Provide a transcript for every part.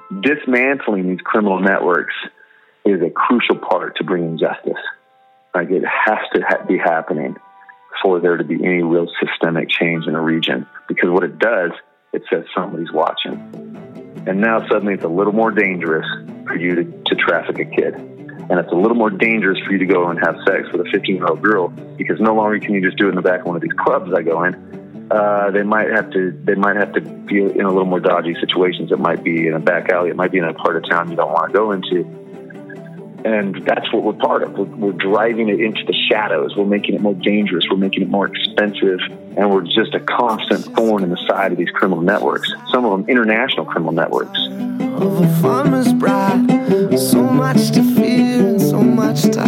dismantling these criminal networks is a crucial part to bringing justice. Like, it has to be happening for there to be any real systemic change in a region. Because what it does, it says somebody's watching. And now suddenly it's a little more dangerous for you to traffic a kid. And it's a little more dangerous for you to go and have sex with a 15-year-old girl, because no longer can you just do it in the back of one of these clubs I go in. They might have to be in a little more dodgy situations. It might be in a back alley. It might be in a part of town you don't want to go into. And that's what we're part of. We're driving it into the shadows. We're making it more dangerous. We're making it more expensive. And we're just a constant thorn in the side of these criminal networks. Some of them international criminal networks. Of a farmer's bride, so much to fear and so much to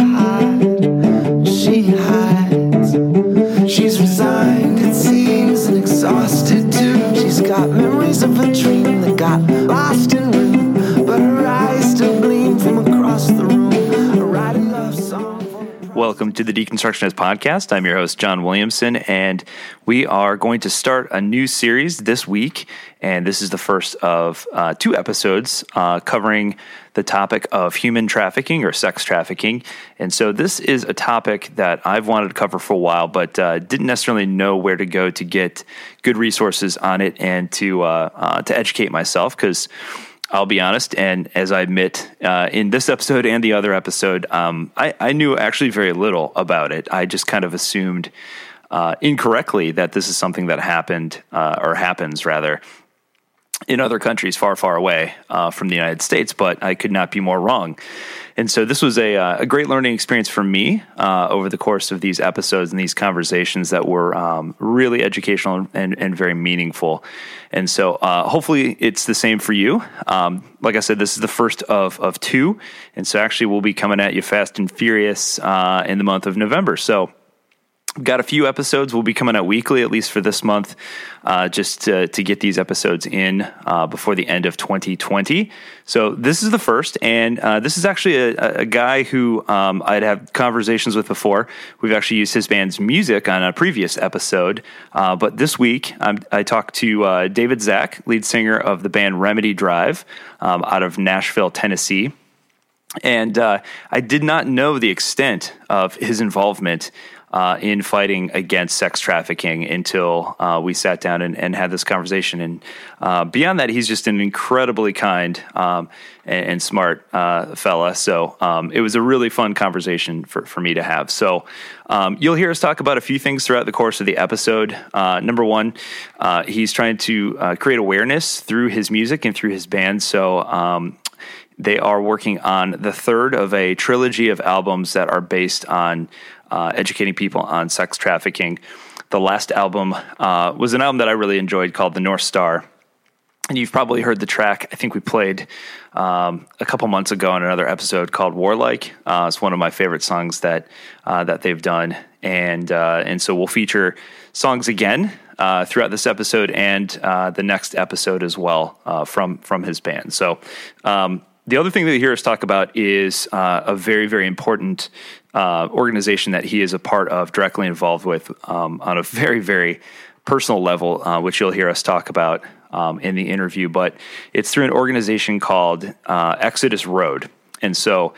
hide. She hides. She's resigned, it seems, and exhausted too. She's got memories of a dream that got lost in room, but her eyes still gleam from across the room. A writing love song. Welcome to the Deconstructionist Podcast. I'm your host, John Williamson, and we are going to start a new series this week, and this is the first of two episodes covering the topic of human trafficking or sex trafficking. And so this is a topic that I've wanted to cover for a while, but didn't necessarily know where to go to get good resources on it and to educate myself, because I'll be honest, and as I admit in this episode and the other episode, I knew actually very little about it. I just kind of assumed incorrectly that this is something that happened or happens rather in other countries far, far away from the United States, but I could not be more wrong. And so this was a great learning experience for me over the course of these episodes and these conversations that were really educational and very meaningful. And so hopefully it's the same for you. Like I said, this is the first of two. And so actually we'll be coming at you fast and furious in the month of November. So we've got a few episodes. We'll be coming out weekly, at least for this month, just to get these episodes in before the end of 2020. So this is the first, and this is actually a guy who I'd had conversations with before. We've actually used his band's music on a previous episode, but this week I talked to David Zak, lead singer of the band Remedy Drive out of Nashville, Tennessee. And I did not know the extent of his involvement in fighting against sex trafficking until we sat down and had this conversation. And beyond that, he's just an incredibly kind and smart fella. So it was a really fun conversation for me to have. So you'll hear us talk about a few things throughout the course of the episode. Number one, he's trying to create awareness through his music and through his band. So they are working on the third of a trilogy of albums that are based on educating people on sex trafficking. The last album was an album that I really enjoyed called The North Star. And you've probably heard the track I think we played a couple months ago in another episode called Warlike. It's one of my favorite songs that they've done. And so we'll feature songs again throughout this episode and the next episode as well from his band. So the other thing that you hear us talk about is a very, very important organization that he is a part of, directly involved with on a very, very personal level, which you'll hear us talk about in the interview. But it's through an organization called Exodus Road. And so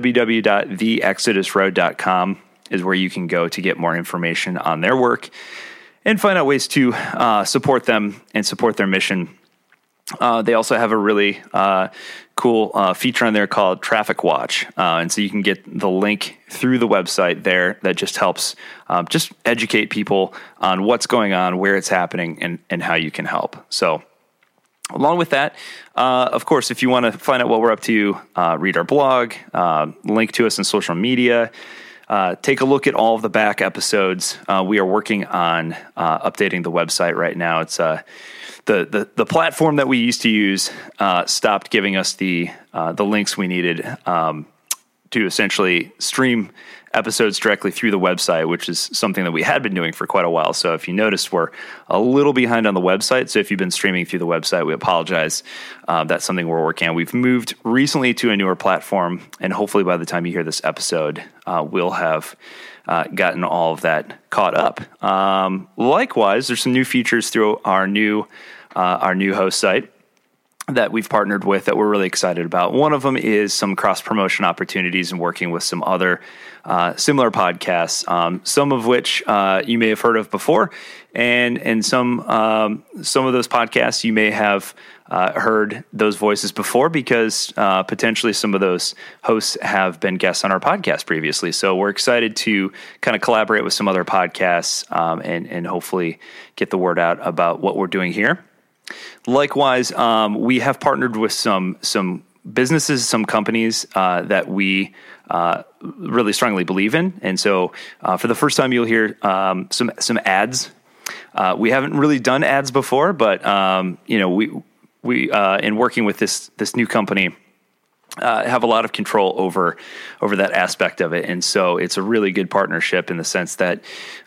www.theexodusroad.com is where you can go to get more information on their work and find out ways to support them and support their mission. They also have a really cool feature on there called Traffic Watch. And so you can get the link through the website there that just helps just educate people on what's going on, where it's happening, and how you can help. So along with that, of course, if you want to find out what we're up to, read our blog, link to us on social media, take a look at all of the back episodes. We are working on updating the website right now. It's the platform that we used to use stopped giving us the links we needed to essentially stream episodes directly through the website, which is something that we had been doing for quite a while. So if you notice, we're a little behind on the website. So if you've been streaming through the website, we apologize. That's something we're working on. We've moved recently to a newer platform, and hopefully by the time you hear this episode, we'll have gotten all of that caught up. Likewise, there's some new features through our new host site. that we've partnered with that we're really excited about. One of them is some cross-promotion opportunities and working with some other similar podcasts, some of which you may have heard of before, and some of those podcasts you may have heard those voices before because potentially some of those hosts have been guests on our podcast previously. So we're excited to kind of collaborate with some other podcasts and hopefully get the word out about what we're doing here. Likewise, we have partnered with some businesses, some companies that we really strongly believe in, and so for the first time, you'll hear some ads. We haven't really done ads before, but we in working with this new company. Have a lot of control over that aspect of it, and so it's a really good partnership in the sense that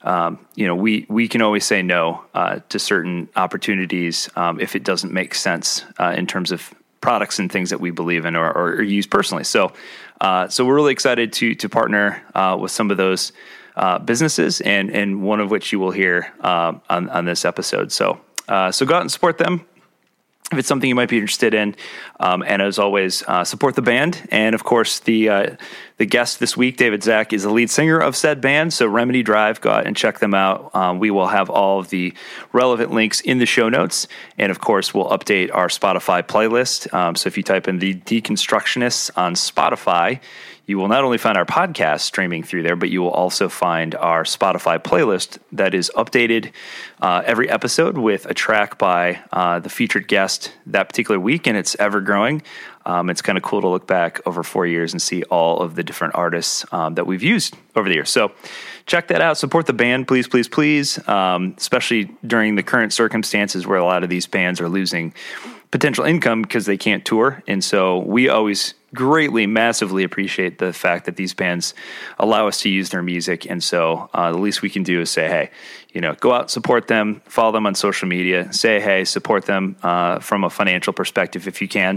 we can always say no to certain opportunities if it doesn't make sense in terms of products and things that we believe in or use personally. So we're really excited to partner with some of those businesses, and one of which you will hear on this episode. So go out and support them if it's something you might be interested in. And as always, support the band. And of course, the guest this week, David Zach, is the lead singer of said band. So Remedy Drive, go out and check them out. We will have all of the relevant links in the show notes. And of course, we'll update our Spotify playlist. So if you type in the Deconstructionists on Spotify, you will not only find our podcast streaming through there, but you will also find our Spotify playlist that is updated every episode with a track by the featured guest that particular week, and it's ever growing. It's kind of cool to look back over 4 years and see all of the different artists that we've used over the years. So check that out. Support the band, please, please, please, especially during the current circumstances where a lot of these bands are losing potential income because they can't tour. And so we always greatly, massively appreciate the fact that these bands allow us to use their music. And so the least we can do is say, hey, go out, support them, follow them on social media, say, hey, support them from a financial perspective if you can.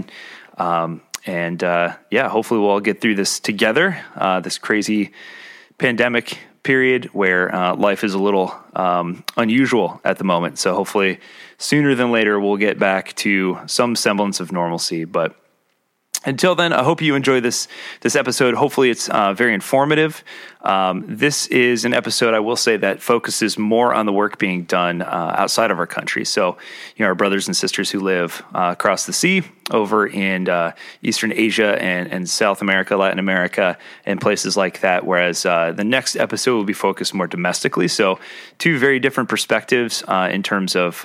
Hopefully we'll all get through this together, this crazy pandemic period where life is a little unusual at the moment. So hopefully sooner than later, we'll get back to some semblance of normalcy. But until then, I hope you enjoy this episode. Hopefully it's very informative. This is an episode, I will say, that focuses more on the work being done outside of our country. So, our brothers and sisters who live across the sea over in Eastern Asia and South America, Latin America, and places like that. Whereas the next episode will be focused more domestically. So two very different perspectives in terms of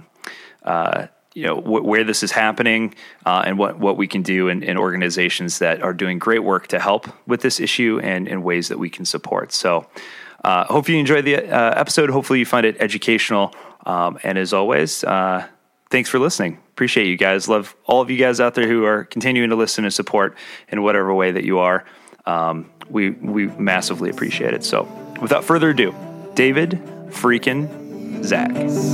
where this is happening and what we can do in organizations that are doing great work to help with this issue and in ways that we can support. So hope you enjoy the episode. Hopefully you find it educational. And as always, thanks for listening. Appreciate you guys. Love all of you guys out there who are continuing to listen and support in whatever way that you are. We massively appreciate it. So without further ado, David freaking Zach.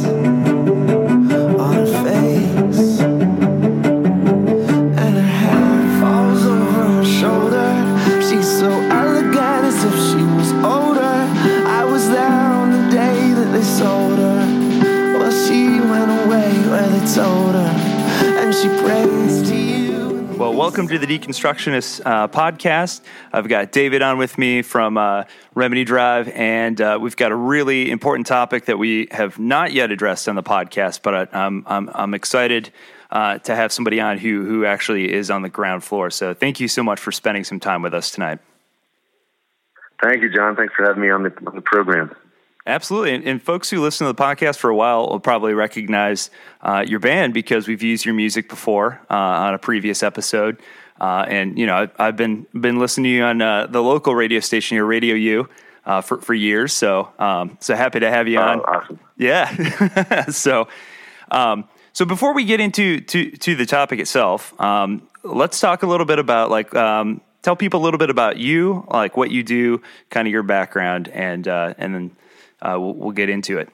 On her face, and her hair falls over her shoulder. She's so elegant as if she was older. I was there on the day that they sold her. Well, she went away where they told her, and she prays to you. Well, welcome to the Deconstructionists podcast. I've got David on with me from Remedy Drive, and we've got a really important topic that we have not yet addressed on the podcast, but I'm excited to have somebody on who actually is on the ground floor. So thank you so much for spending some time with us tonight. Thank you, John. Thanks for having me on the program. Absolutely. And folks who listen to the podcast for a while will probably recognize your band because we've used your music before on a previous episode. I've been listening to you on the local radio station here, Radio U, for years. So happy to have you on. Awesome. Yeah. So before we get into the topic itself, let's talk a little bit about tell people a little bit about you, like what you do, kind of your background, and then we'll get into it.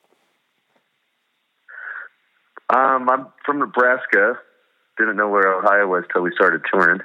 I'm from Nebraska. Didn't know where Ohio was till we started touring.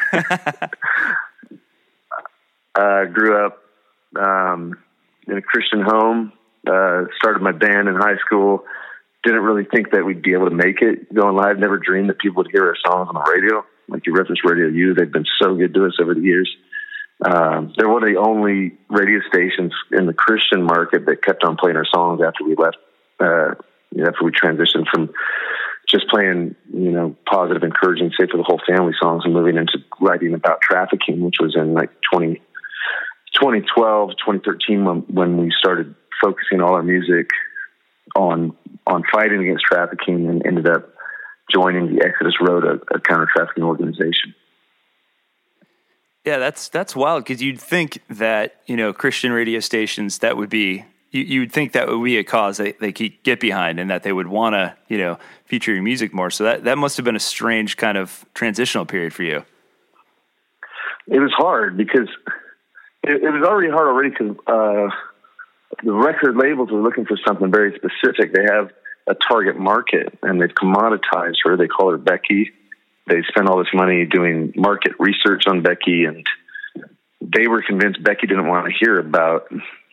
Grew up in a Christian home. Started my band in high school. didn't really think that we'd be able to make it going live. Never dreamed that people would hear our songs on the radio. Like you referenced Radio U, they've been so good to us over the years. They're one of the only radio stations in the Christian market that kept on playing our songs after we left, after we transitioned from just playing, positive, encouraging, safe for the whole family songs and moving into writing about trafficking, which was in like 2012, 2013, when we started focusing all our music on fighting against trafficking, and ended up joining the Exodus Road, a counter-trafficking organization. Yeah, that's wild, because you'd think that, Christian radio stations, that would be, you'd think that would be a cause they could get behind, and that they would want to, feature your music more. So that must have been a strange kind of transitional period for you. It was hard because it was already hard because the record labels were looking for something very specific. They have a target market, and they've commoditized her. They call her Becky. They spent all this money doing market research on Becky, and they were convinced Becky didn't want to hear about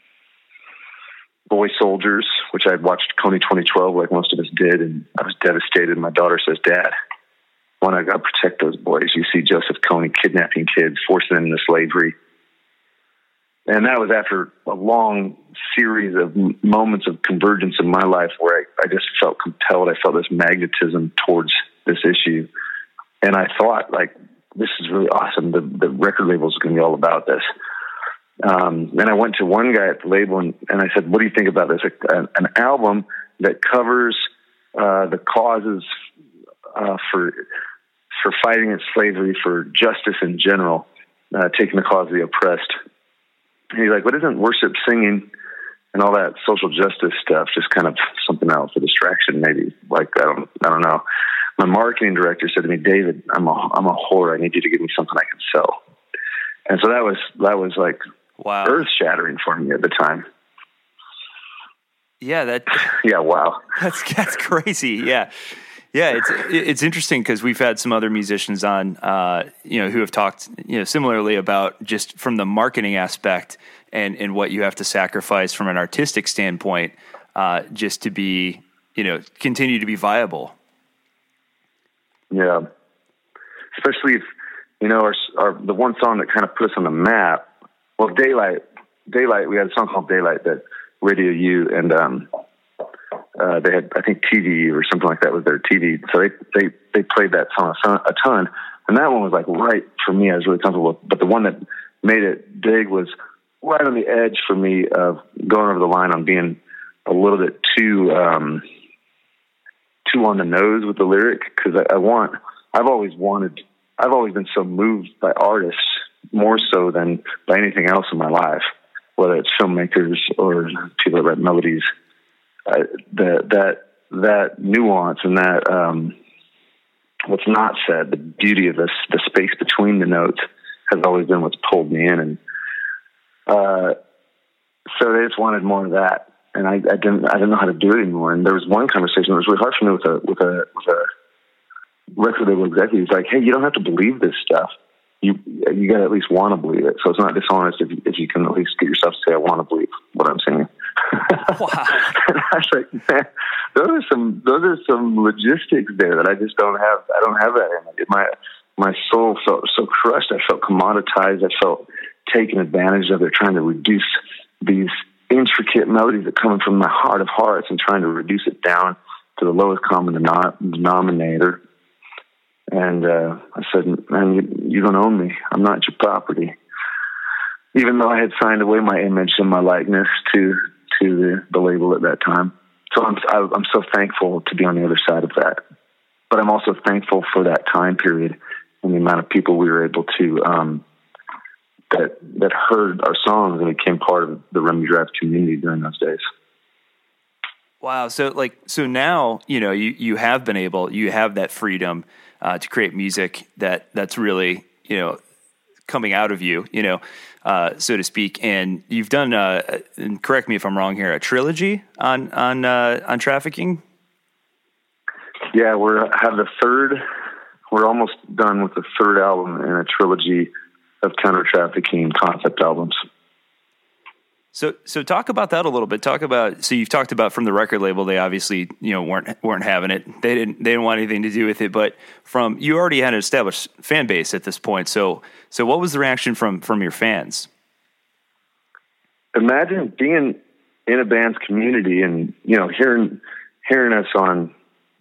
boy soldiers, which I'd watched Kony 2012 like most of us did, and I was devastated. My daughter says, "Dad, why not God protect those boys? You see Joseph Kony kidnapping kids, forcing them into slavery." And that was after a long series of moments of convergence in my life where I just felt compelled. I felt this magnetism towards this issue. And I thought, like, this is really awesome. The record label is going to be all about this. Then I went to one guy at the label and I said, "What do you think about this? An album that covers the causes for fighting against slavery, for justice in general, taking the cause of the oppressed." And he's like, "What isn't worship, singing, and all that social justice stuff just kind of something else, a distraction maybe?" Like, I don't know. My marketing director said to me, "David, I'm a whore. I need you to give me something I can sell." And so that was like, wow, earth shattering for me at the time. Yeah, yeah, wow, that's crazy. Yeah. It's interesting because we've had some other musicians on, who have talked, similarly about just from the marketing aspect and what you have to sacrifice from an artistic standpoint, just to be, continue to be viable. Yeah, especially if the one song that kind of put us on the map. Well, Daylight. We had a song called Daylight that Radio U and they had, I think, TV or something like that was their TV. So they played that song a ton, and that one was like right for me. I was really comfortable with. But the one that made it big was right on the edge for me of going over the line on being a little bit too on the nose with the lyric, because I've always been so moved by artists more so than by anything else in my life, whether it's filmmakers or people that write melodies. That nuance and that what's not said, the beauty of the space between the notes has always been what's pulled me in, and so they just wanted more of that. And I didn't know how to do it anymore. And there was one conversation that was really hard for me with a record label executive. He's like, "Hey, you don't have to believe this stuff. You got to at least want to believe it. So it's not dishonest if you can at least get yourself to say, I want to believe what I'm singing." Wow. And I was like, "Man, those are some logistics there that I just don't have. I don't have that in me." My soul felt so crushed. I felt commoditized. I felt taken advantage of. They're trying to reduce these intricate melodies that come from my heart of hearts and trying to reduce it down to the lowest common denominator. And I said, "Man, you don't own me. I'm not your property." Even though I had signed away my image and my likeness to the label at that time. So I'm so thankful to be on the other side of that. But I'm also thankful for that time period and the amount of people we were able to that heard our songs and became part of the Remedy Drive community during those days. Wow. So now, you have been able, you have that freedom to create music that's really, coming out of you, so to speak. And you've done, and correct me if I'm wrong here, a trilogy on trafficking. Yeah, we're almost done with the third album in a trilogy of counter-trafficking concept albums. So talk about that a little bit. So you've talked about from the record label, they obviously, weren't having it. They didn't want anything to do with it, but you already had an established fan base at this point. So what was the reaction from your fans? Imagine being in a band's community and, hearing us on,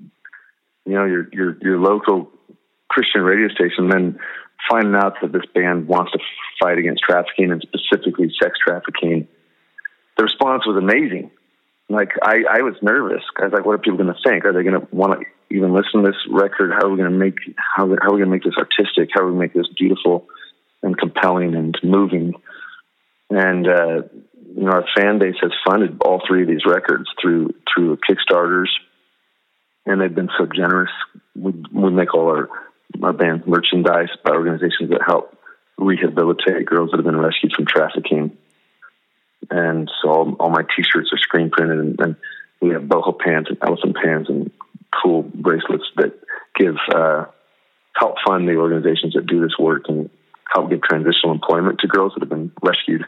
your local Christian radio station, then finding out that this band wants to fight against trafficking and specifically sex trafficking. The response was amazing. Like I was nervous. I was like, what are people going to think? Are they going to want to even listen to this record? How are we going to make this artistic? How are we going to make this beautiful and compelling and moving? And, our fan base has funded all three of these records through Kickstarters, and they've been so generous. We make all our band merchandise by organizations that help rehabilitate girls that have been rescued from trafficking. And so all my T-shirts are screen printed, and we have boho pants and elephant pants and cool bracelets that help fund the organizations that do this work and help give transitional employment to girls that have been rescued.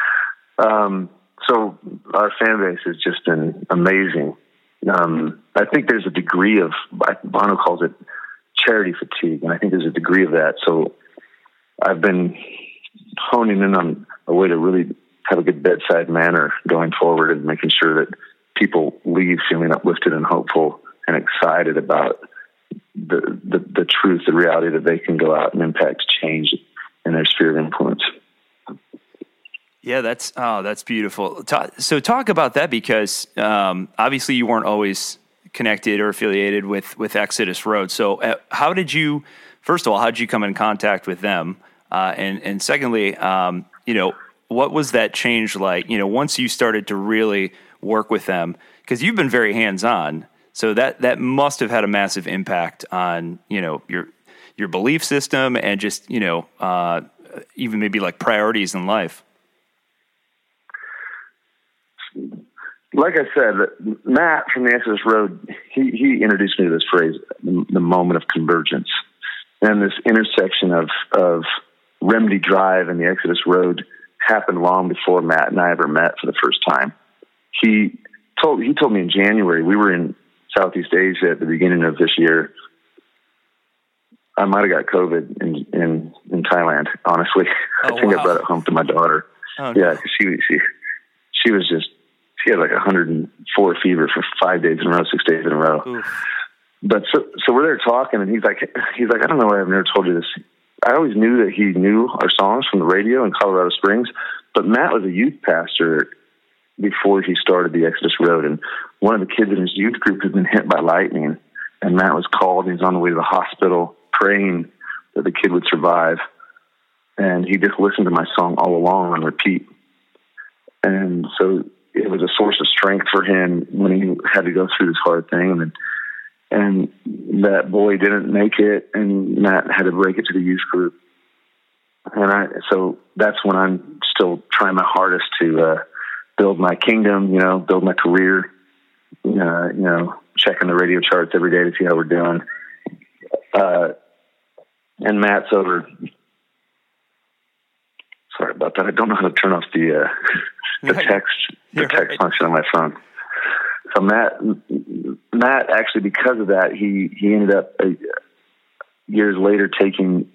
So our fan base has just been amazing. I think there's a degree of, Bono calls it charity fatigue, and I think there's a degree of that. So I've been honing in on a way to really have a good bedside manner going forward and making sure that people leave feeling uplifted and hopeful and excited about the truth, the reality that they can go out and impact change in their sphere of influence. Yeah, that's beautiful. So talk about that, because obviously you weren't always connected or affiliated with Exodus Road. So how did you come in contact with them? And secondly, what was that change like, once you started to really work with them? Because you've been very hands-on, so that must have had a massive impact on, your belief system and just, even maybe like priorities in life. Like I said, Matt from the Exodus Road, he introduced me to this phrase, the moment of convergence. And this intersection of Remedy Drive and the Exodus Road happened long before Matt and I ever met for the first time. He told me in January, we were in Southeast Asia at the beginning of this year. I might have got COVID in Thailand, honestly. I think I brought it home to my daughter. Oh, no. Yeah, she was just, she had like 104 fever for 5 days in a row, 6 days in a row. Oof. But so we're there talking, and he's like, I don't know why I've never told you this. I always knew that he knew our songs from the radio in Colorado Springs, but Matt was a youth pastor before he started the Exodus Road, and one of the kids in his youth group had been hit by lightning, and Matt was called, and he's on the way to the hospital praying that the kid would survive, and he just listened to my song all along on repeat. And so it was a source of strength for him when he had to go through this hard thing. And that boy didn't make it, and Matt had to break it to the youth group. So that's when I'm still trying my hardest to build my kingdom, build my career, checking the radio charts every day to see how we're doing. And Matt's over. Sorry about that. I don't know how to turn off the text function on my phone. So Matt actually, because of that, he ended up years later taking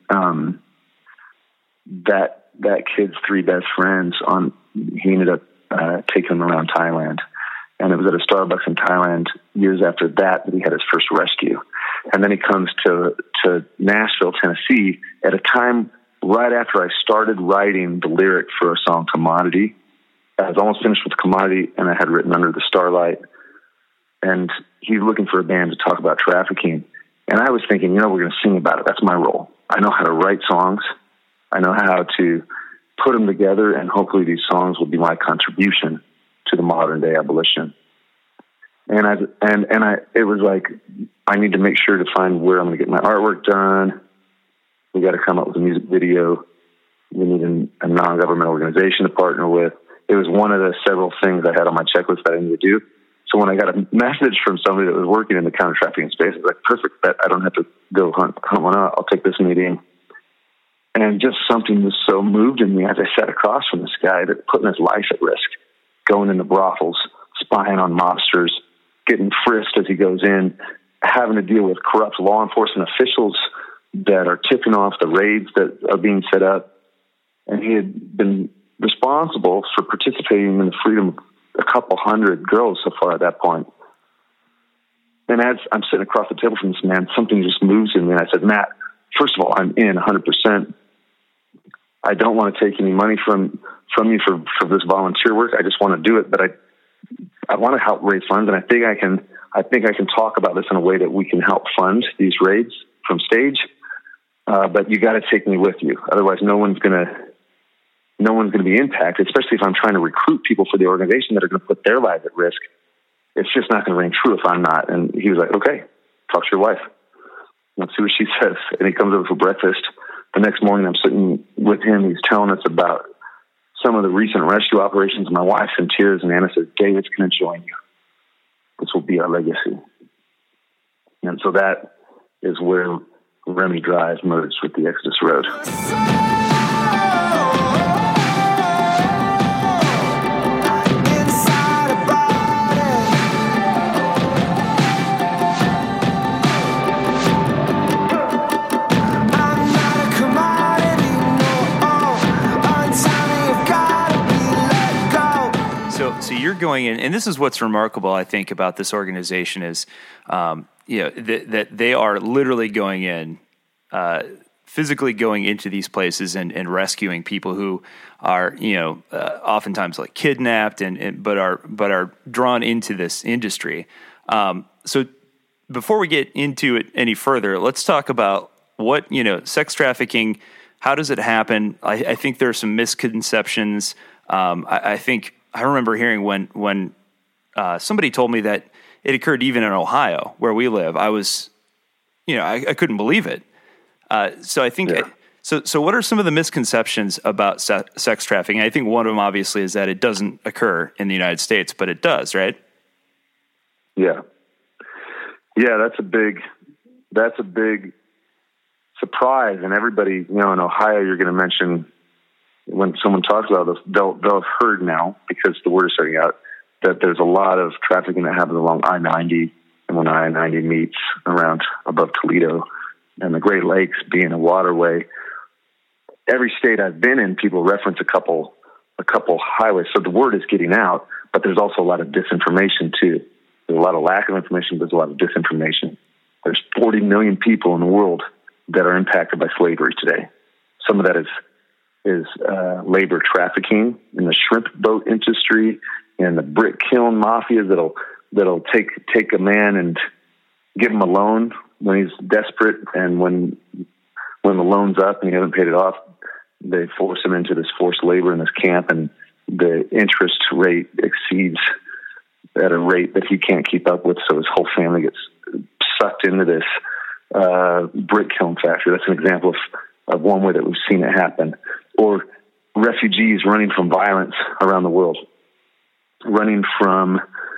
that kid's three best friends on. He ended up taking them around Thailand, and it was at a Starbucks in Thailand years after that he had his first rescue. And then he comes to Nashville, Tennessee, at a time right after I started writing the lyric for a song, Commodity. I was almost finished with Commodity, and I had written Under the Starlight. And he's looking for a band to talk about trafficking. And I was thinking, we're going to sing about it. That's my role. I know how to write songs. I know how to put them together, and hopefully these songs will be my contribution to the modern day abolition. And it was like, I need to make sure to find where I'm going to get my artwork done. We got to come up with a music video. We need a non-governmental organization to partner with. It was one of the several things I had on my checklist that I needed to do. So when I got a message from somebody that was working in the counter-trafficking space, I was like, perfect, I don't have to go hunt one out. I'll take this meeting. And just something was so moved in me as I sat across from this guy that putting his life at risk, going into brothels, spying on mobsters, getting frisked as he goes in, having to deal with corrupt law enforcement officials that are tipping off the raids that are being set up. And he had been responsible for participating in the freedom of a couple hundred girls so far at that point. And as I'm sitting across the table from this man, something just moves in me. And I said, Matt, first of all, I'm in 100%. I don't want to take any money from you for this volunteer work. I just want to do it, but I want to help raise funds, and I think I can talk about this in a way that we can help fund these raids from stage. But you got to take me with you, otherwise no one's gonna be impacted. Especially if I'm trying to recruit people for the organization that are going to put their lives at risk. It's just not going to ring true if I'm not. And he was like, "Okay, talk to your wife. Let's see what she says." And he comes over for breakfast. The next morning, I'm sitting with him. He's telling us about some of the recent rescue operations. My wife's in tears, and Anna says, "David's going to join you. This will be our legacy." And so that is where Remy Drive merged with the Exodus Road. So you're going in, and this is what's remarkable, I think, about this organization is, that they are literally going in, physically going into these places and rescuing people who are, oftentimes like kidnapped but are drawn into this industry. So before we get into it any further, let's talk about what, sex trafficking. How does it happen? I think there are some misconceptions. I remember hearing when somebody told me that it occurred even in Ohio, where we live. I was, I couldn't believe it. So I think, so what are some of the misconceptions about sex trafficking? I think one of them obviously is that it doesn't occur in the United States, but it does, right? Yeah. Yeah, that's a big surprise. And everybody, in Ohio, you're going to mention, when someone talks about this, they'll have heard now, because the word is starting out, that there's a lot of trafficking that happens along I-90, and when I-90 meets around above Toledo, and the Great Lakes being a waterway. Every state I've been in, people reference a couple highways, so the word is getting out, but there's also a lot of disinformation too. There's a lot of lack of information, but there's a lot of disinformation. There's 40 million people in the world that are impacted by slavery today. Some of that is labor trafficking in the shrimp boat industry and the brick kiln mafia that'll take a man and give him a loan when he's desperate, and when the loan's up and he hasn't paid it off, they force him into this forced labor in this camp, and the interest rate exceeds at a rate that he can't keep up with, so his whole family gets sucked into this brick kiln factory. That's an example of one way that we've seen it happen. Or refugees running from violence around the world, running from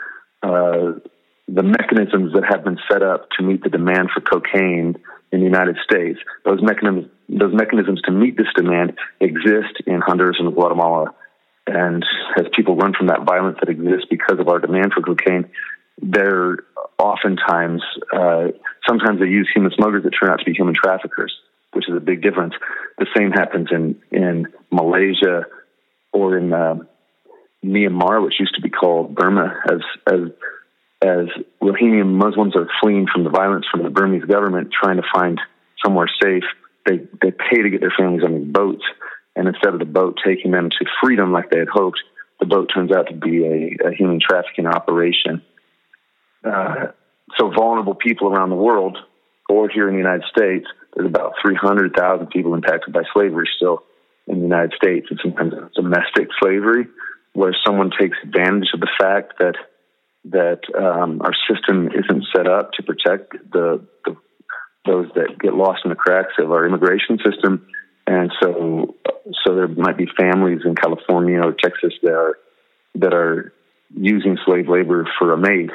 the mechanisms that have been set up to meet the demand for cocaine in the United States. Those mechanisms to meet this demand exist in Honduras and Guatemala. And as people run from that violence that exists because of our demand for cocaine, they're oftentimes, sometimes they use human smugglers that turn out to be human traffickers, which is a big difference. The same happens in Malaysia or in Myanmar, which used to be called Burma, as Rohingya Muslims are fleeing from the violence from the Burmese government, trying to find somewhere safe. They pay to get their families on these boats, and instead of the boat taking them to freedom like they had hoped, the boat turns out to be a human trafficking operation. So vulnerable people around the world, or here in the United States, there's about 300,000 people impacted by slavery still in the United States. And sometimes it's domestic slavery, where someone takes advantage of the fact that our system isn't set up to protect those that get lost in the cracks of our immigration system. And so there might be families in California or Texas that are using slave labor for a maid,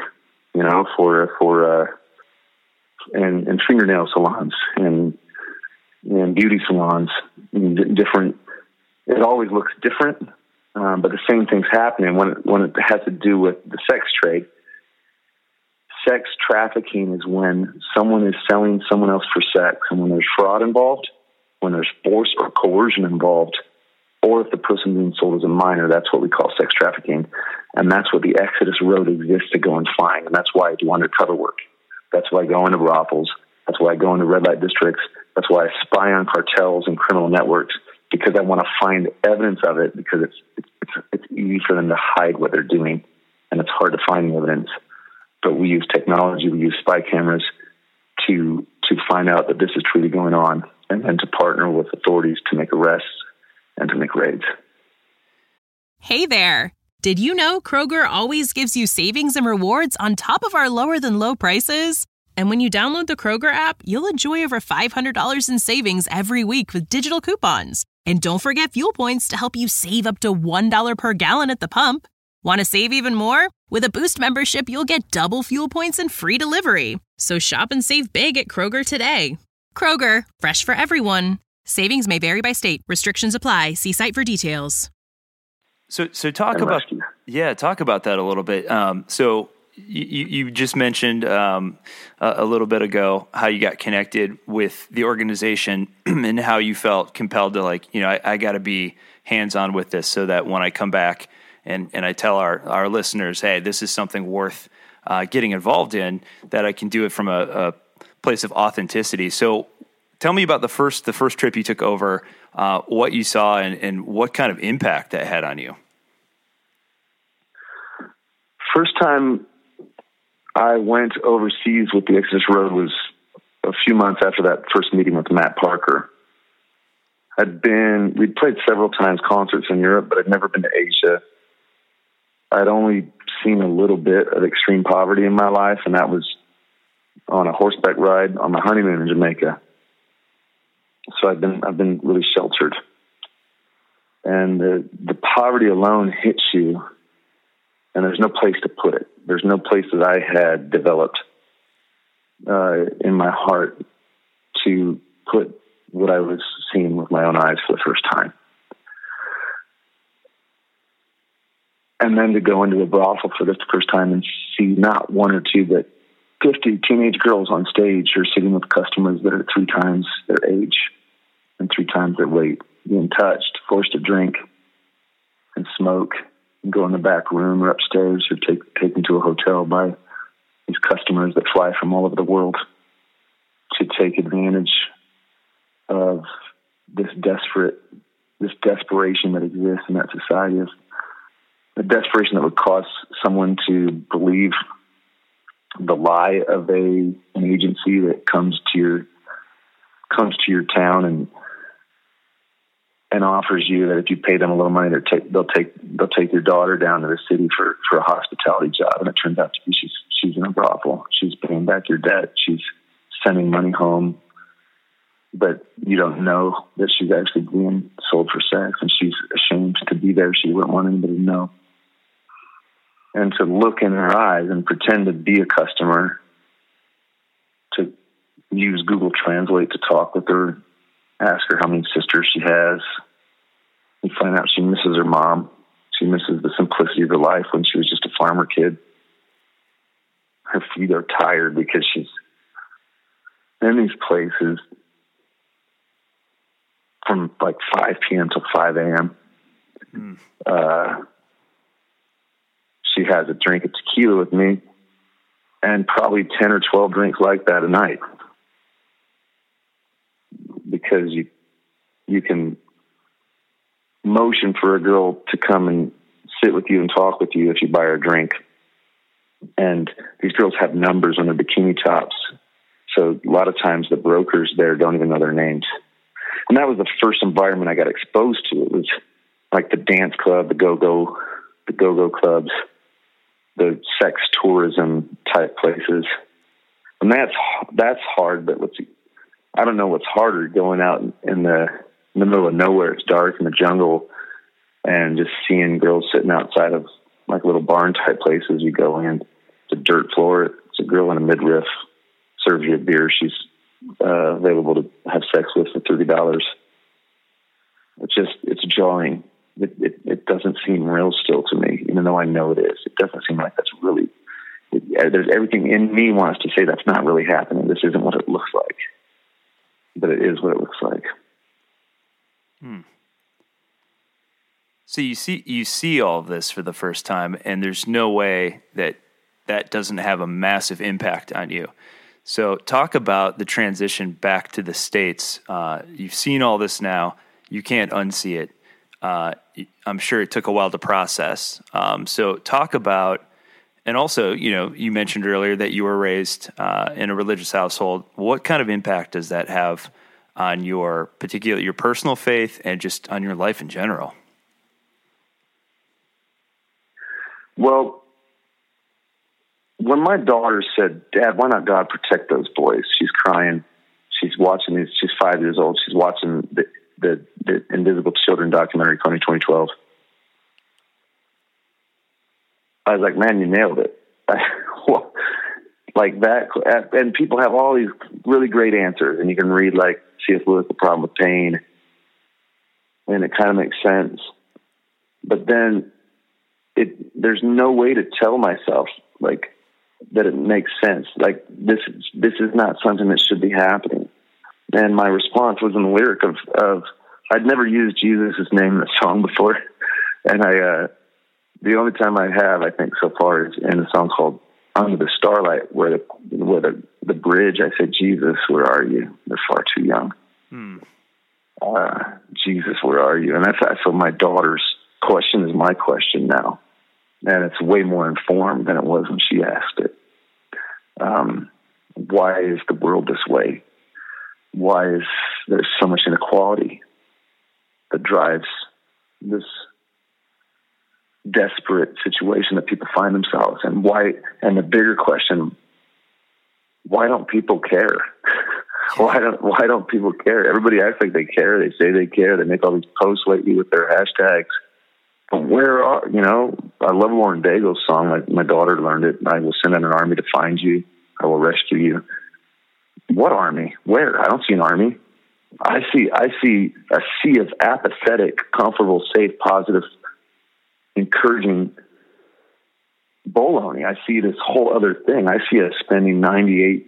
and fingernail salons and beauty salons different. It always looks different, but the same thing's happening when it has to do with the sex trade. Sex trafficking is when someone is selling someone else for sex, and when there's fraud involved, when there's force or coercion involved, or if the person being sold is a minor, that's what we call sex trafficking. And that's what the Exodus Road exists to go and find. And that's why I do undercover work. That's why I go into brothels. That's why I go into red light districts. That's why I spy on cartels and criminal networks, because I want to find evidence of it, because it's easy for them to hide what they're doing, and it's hard to find the evidence. But we use technology, we use spy cameras to find out that this is truly going on, and then to partner with authorities to make arrests and to make raids. Hey there! Did you know Kroger always gives you savings and rewards on top of our lower-than-low prices? And when you download the Kroger app, you'll enjoy over $500 in savings every week with digital coupons. And don't forget fuel points to help you save up to $1 per gallon at the pump. Want to save even more? With a Boost membership, you'll get double fuel points and free delivery. So shop and save big at Kroger today. Kroger, fresh for everyone. Savings may vary by state. Restrictions apply. See site for details. So talk about that a little bit. So you just mentioned a little bit ago how you got connected with the organization and how you felt compelled to, like, you know, I got to be hands-on with this so that when I come back and I tell our listeners, hey, this is something worth getting involved in, that I can do it from a place of authenticity. So tell me about the first trip you took over, what you saw and what kind of impact that had on you. First time I went overseas with the Exodus Road was a few months after that first meeting with Matt Parker. We'd played several times concerts in Europe, but I'd never been to Asia. I'd only seen a little bit of extreme poverty in my life, and that was on a horseback ride on my honeymoon in Jamaica. So I've been really sheltered. And the poverty alone hits you, and there's no place to put it. There's no place that I had developed in my heart to put what I was seeing with my own eyes for the first time. And then to go into a brothel for the first time and see not one or two, but 50 teenage girls on stage who are sitting with customers that are 3 times their age and 3 times their weight, being touched, forced to drink and smoke, and go in the back room or upstairs or taken to a hotel by these customers that fly from all over the world to take advantage of this desperation that exists in that society, of the desperation that would cause someone to believe the lie of an agency that comes to your town and offers you that if you pay them a little money, they'll take your daughter down to the city for a hospitality job, and it turns out to be she's in a brothel. She's paying back your debt. She's sending money home, but you don't know that she's actually being sold for sex, and she's ashamed to be there. She wouldn't want anybody to know. And to look in her eyes and pretend to be a customer, to use Google Translate to talk with her, ask her how many sisters she has. You find out she misses her mom. She misses the simplicity of her life when she was just a farmer kid. Her feet are tired because she's in these places from like 5 p.m. till 5 a.m. She has a drink of tequila with me and probably 10 or 12 drinks like that a night, because you can motion for a girl to come and sit with you and talk with you if you buy her a drink. And these girls have numbers on their bikini tops. So a lot of times the brokers there don't even know their names. And that was the first environment I got exposed to. It was like the dance club, the go-go clubs, the sex tourism type places. And that's hard, but I don't know what's harder, going out in the middle of nowhere. It's dark in the jungle and just seeing girls sitting outside of like little barn type places. You go in, it's a dirt floor. It's a girl in a midriff, serves you a beer. She's available to have sex with for $30. jarring. It doesn't seem real still to me, even though I know it is. It doesn't seem like that's really. There's everything in me wants to say that's not really happening. This isn't what it looks like, but it is what it looks like. So you see all of this for the first time, and there's no way that doesn't have a massive impact on you. So talk about the transition back to the States. You've seen all this now. You can't unsee it. I'm sure it took a while to process. So talk about, and also, you mentioned earlier that you were raised in a religious household. What kind of impact does that have on your personal faith and just on your life in general? Well, when my daughter said, "Dad, why not God protect those boys?" She's crying. She's watching these. She's 5 years old. She's watching the Invisible Children documentary from 2012. I was like, "Man, you nailed it." Like that. And people have all these really great answers, and you can read like C.S. Lewis, The Problem with Pain, and it kind of makes sense. But then there's no way to tell myself like that it makes sense. Like this is not something that should be happening. And my response was in the lyric of I'd never used Jesus' name in a song before, and the only time I have, I think, so far is in a song called "Under the Starlight," where the bridge I said, "Jesus, where are you? They're far too young." Jesus, where are you? And so my daughter's question is my question now. And it's way more informed than it was when she asked it. Why is the world this way? Why is there so much inequality that drives this desperate situation that people find themselves in? Why? And the bigger question: why don't people care? Why don't people care? Everybody acts like they care. They say they care. They make all these posts lately with their hashtags. But where are, I love Lauren Daigle's song. My daughter learned it. "I will send out an army to find you. I will rescue you." What army? Where? I don't see an army. I see a sea of apathetic, comfortable, safe, positive, encouraging baloney. I see this whole other thing. I see us spending 98%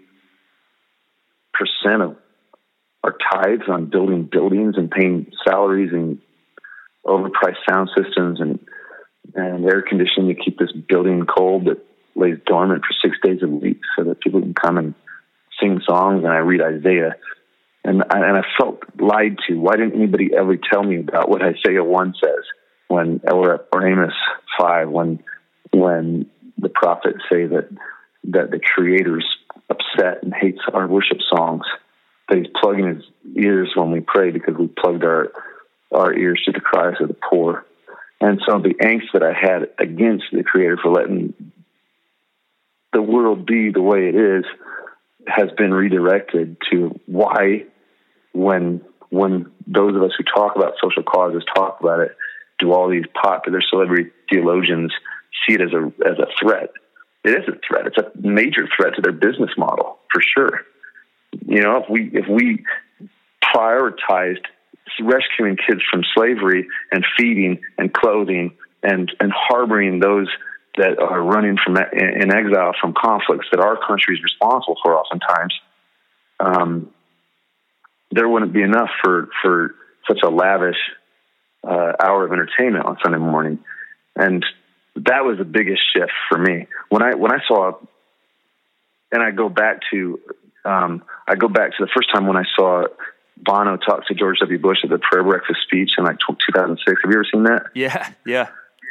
of our tithes on building buildings and paying salaries and overpriced sound systems and air conditioning to keep this building cold that lays dormant for 6 days a week so that people can come and sing songs. And I read Isaiah, and I felt lied to. Why didn't anybody ever tell me about what Isaiah 1 says or Amos 5 when the prophets say that the Creator's upset and hates our worship songs, that He's plugging His ears when we pray because we plugged our ears to the cries of the poor. And so the angst that I had against the Creator for letting the world be the way it is has been redirected to why, when those of us who talk about social causes talk about it, do all these popular celebrity theologians see it as a threat? It is a threat. It's a major threat to their business model, for sure. If we prioritized rescuing kids from slavery and feeding and clothing and harboring those that are running in exile from conflicts that our country is responsible for oftentimes, there wouldn't be enough for such a lavish hour of entertainment on Sunday morning. And that was the biggest shift for me. When I saw, and I go back to the first time when I saw Bono talk to George W. Bush at the prayer breakfast speech in 2006. Have you ever seen that? Yeah.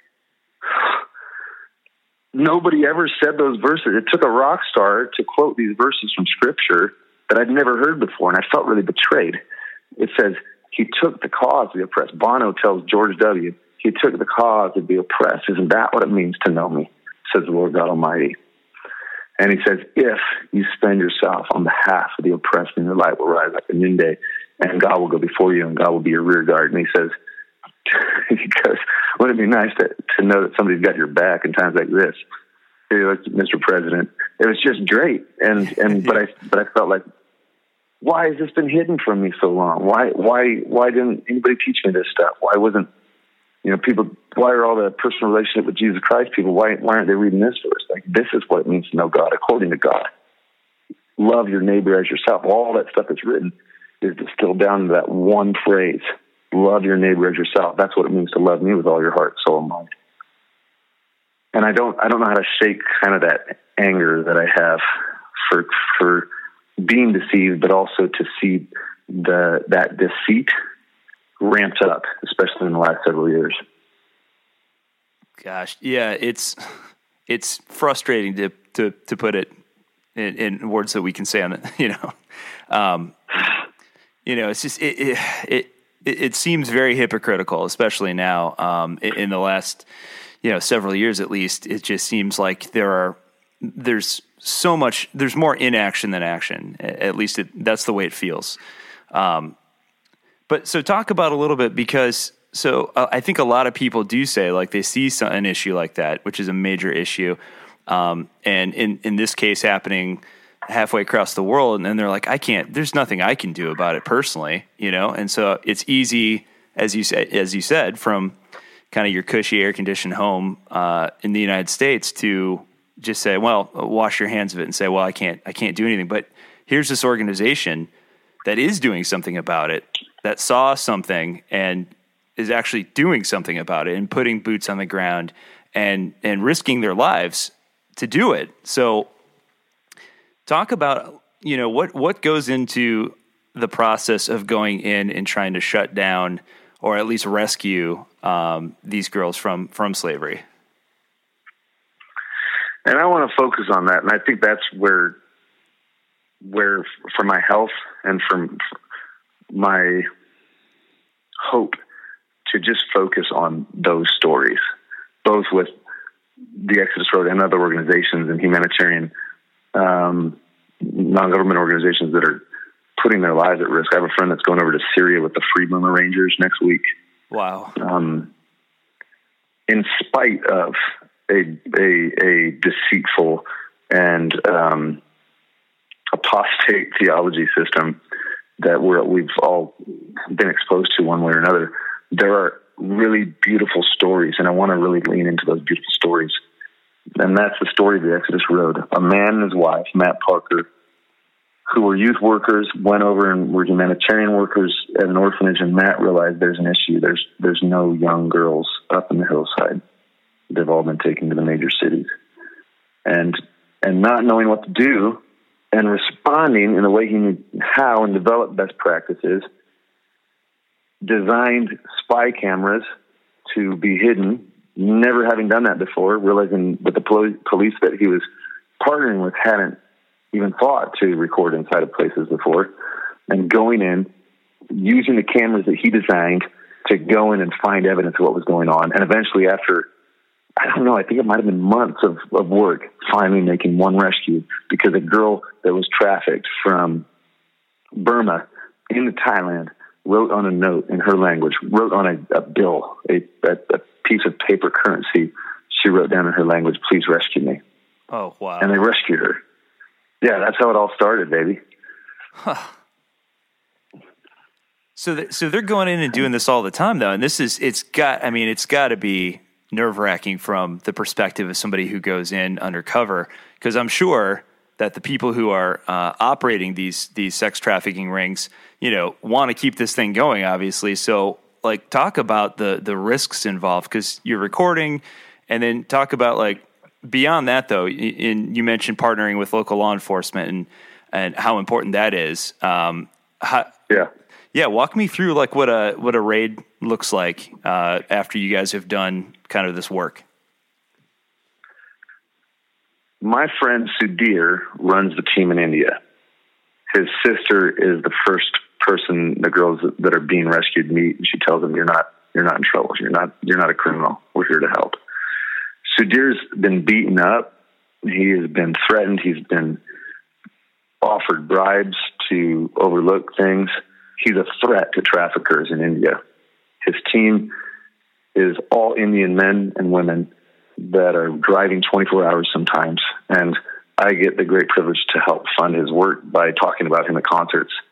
Nobody ever said those verses. It took a rock star to quote these verses from Scripture that I'd never heard before, and I felt really betrayed. It says, "He took the cause of the oppressed." Bono tells George W., "He took the cause of the oppressed. Isn't that what it means to know me?" says the Lord God Almighty. And He says, "If you spend yourself on behalf of the oppressed, then your light will rise like a noonday, and God will go before you, and God will be your rear guard." And He says, because wouldn't it be nice to know that somebody's got your back in times like this? Hey, Mr. President. It was just great. But I felt like why has this been hidden from me so long? Why didn't anybody teach me this stuff? Why wasn't, people, why are all the personal relationship with Jesus Christ people, why aren't they reading this verse? Like, this is what it means to know God, according to God. Love your neighbor as yourself. All that stuff that's written is distilled down to that one phrase. Love your neighbor as yourself. That's what it means to love me with all your heart, soul, and mind. And I don't know how to shake kind of that anger that I have for being deceived, but also to see that deceit ramped up, especially in the last several years. Gosh, yeah, it's frustrating to put it in words that we can say on it. It's just it seems very hypocritical, especially now in the last several years at least. It just seems like there's more inaction than action. At least that's the way it feels. But so talk about a little bit, because I think a lot of people do say, like, they see an issue like that, which is a major issue. And in this case happening halfway across the world, and they're like, there's nothing I can do about it personally, And so it's easy, as you said, from kind of your cushy air-conditioned home in the United States to just say, well, wash your hands of it and say, well, I can't do anything. But here's this organization that is doing something about it, that saw something and is actually doing something about it and putting boots on the ground and risking their lives to do it. So talk about, what goes into the process of going in and trying to shut down or at least rescue these girls from slavery. And I want to focus on that. And I think that's where for my health and from my hope to just focus on those stories, both with the Exodus Road and other organizations and humanitarian non-government organizations that are putting their lives at risk. I have a friend that's going over to Syria with the Freedom Rangers next week. Wow. In spite of a deceitful and apostate theology system that we've all been exposed to one way or another, there are really beautiful stories, and I want to really lean into those beautiful stories. And that's the story of the Exodus Road. A man and his wife, Matt Parker, who were youth workers, went over and were humanitarian workers at an orphanage, and Matt realized there's an issue. There's no young girls up in the hillside. They've all been taken to the major cities. And not knowing what to do and responding in the way he knew how and developed best practices, designed spy cameras to be hidden, never having done that before, realizing that the police that he was partnering with hadn't even thought to record inside of places before, and going in, using the cameras that he designed to go in and find evidence of what was going on. And eventually, after, I don't know, I think it might have been months of work, finally making one rescue, because a girl that was trafficked from Burma into Thailand wrote on a note in her language, wrote on a bill, a piece of paper currency. She wrote down in her language, "Please rescue me." Oh, wow. And they rescued her. Yeah, that's how it all started, baby. Huh. So they're going in and doing this all the time, though, and it's got to be nerve-wracking from the perspective of somebody who goes in undercover, because I'm sure that the people who are operating these sex trafficking rings, want to keep this thing going, obviously. So, like, talk about the risks involved, because you're recording, and then talk about, like, beyond that, though. You mentioned partnering with local law enforcement and how important that is. Yeah, walk me through, like, what a raid looks like after you guys have done kind of this work. My friend Sudhir runs the team in India. His sister is the first person the girls that are being rescued meet, and she tells them, "You're not in trouble. You're not a criminal. We're here to help." Sudhir's been beaten up. He has been threatened. He's been offered bribes to overlook things. He's a threat to traffickers in India. His team is all Indian men and women that are driving 24 hours sometimes. And I get the great privilege to help fund his work by talking about him at concerts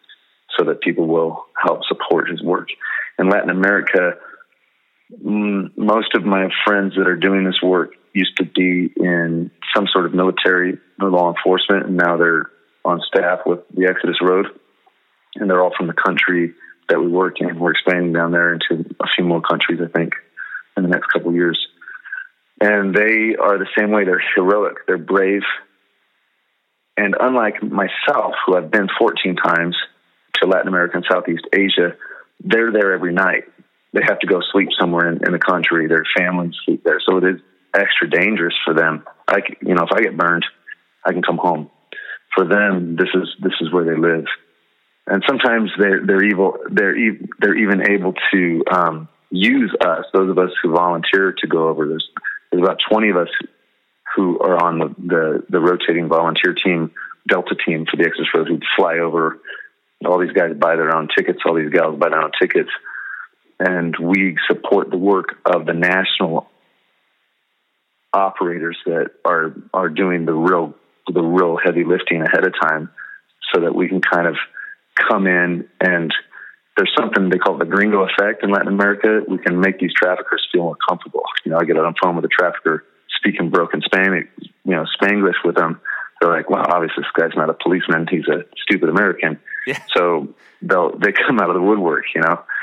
so that people will help support his work. In Latin America, most of my friends that are doing this work used to be in some sort of military or law enforcement, and now they're on staff with the Exodus Road, and they're all from the country that we work in. We're expanding down there into a few more countries, I think, in the next couple of years. And they are the same way. They're heroic. They're brave. And unlike myself, who I've been 14 times to Latin America and Southeast Asia, they're there every night. They have to go sleep somewhere in the country. Their families sleep there. So it is extra dangerous for them. If I get burned, I can come home. For them, this is where they live. And sometimes they're even able to use us, those of us who volunteer to go over. There's about 20 of us who are on the rotating volunteer team, Delta team for the Exodus Road, who fly over. All these guys buy their own tickets. All these gals buy their own tickets. And we support the work of the national operators that are doing the real heavy lifting ahead of time, so that we can kind of come in, and there's something they call the gringo effect in Latin America. We can make these traffickers feel more comfortable. I get on the phone with a trafficker speaking broken Spanglish with them. They're like, well, obviously this guy's not a policeman. He's a stupid American. Yeah. So they come out of the woodwork, In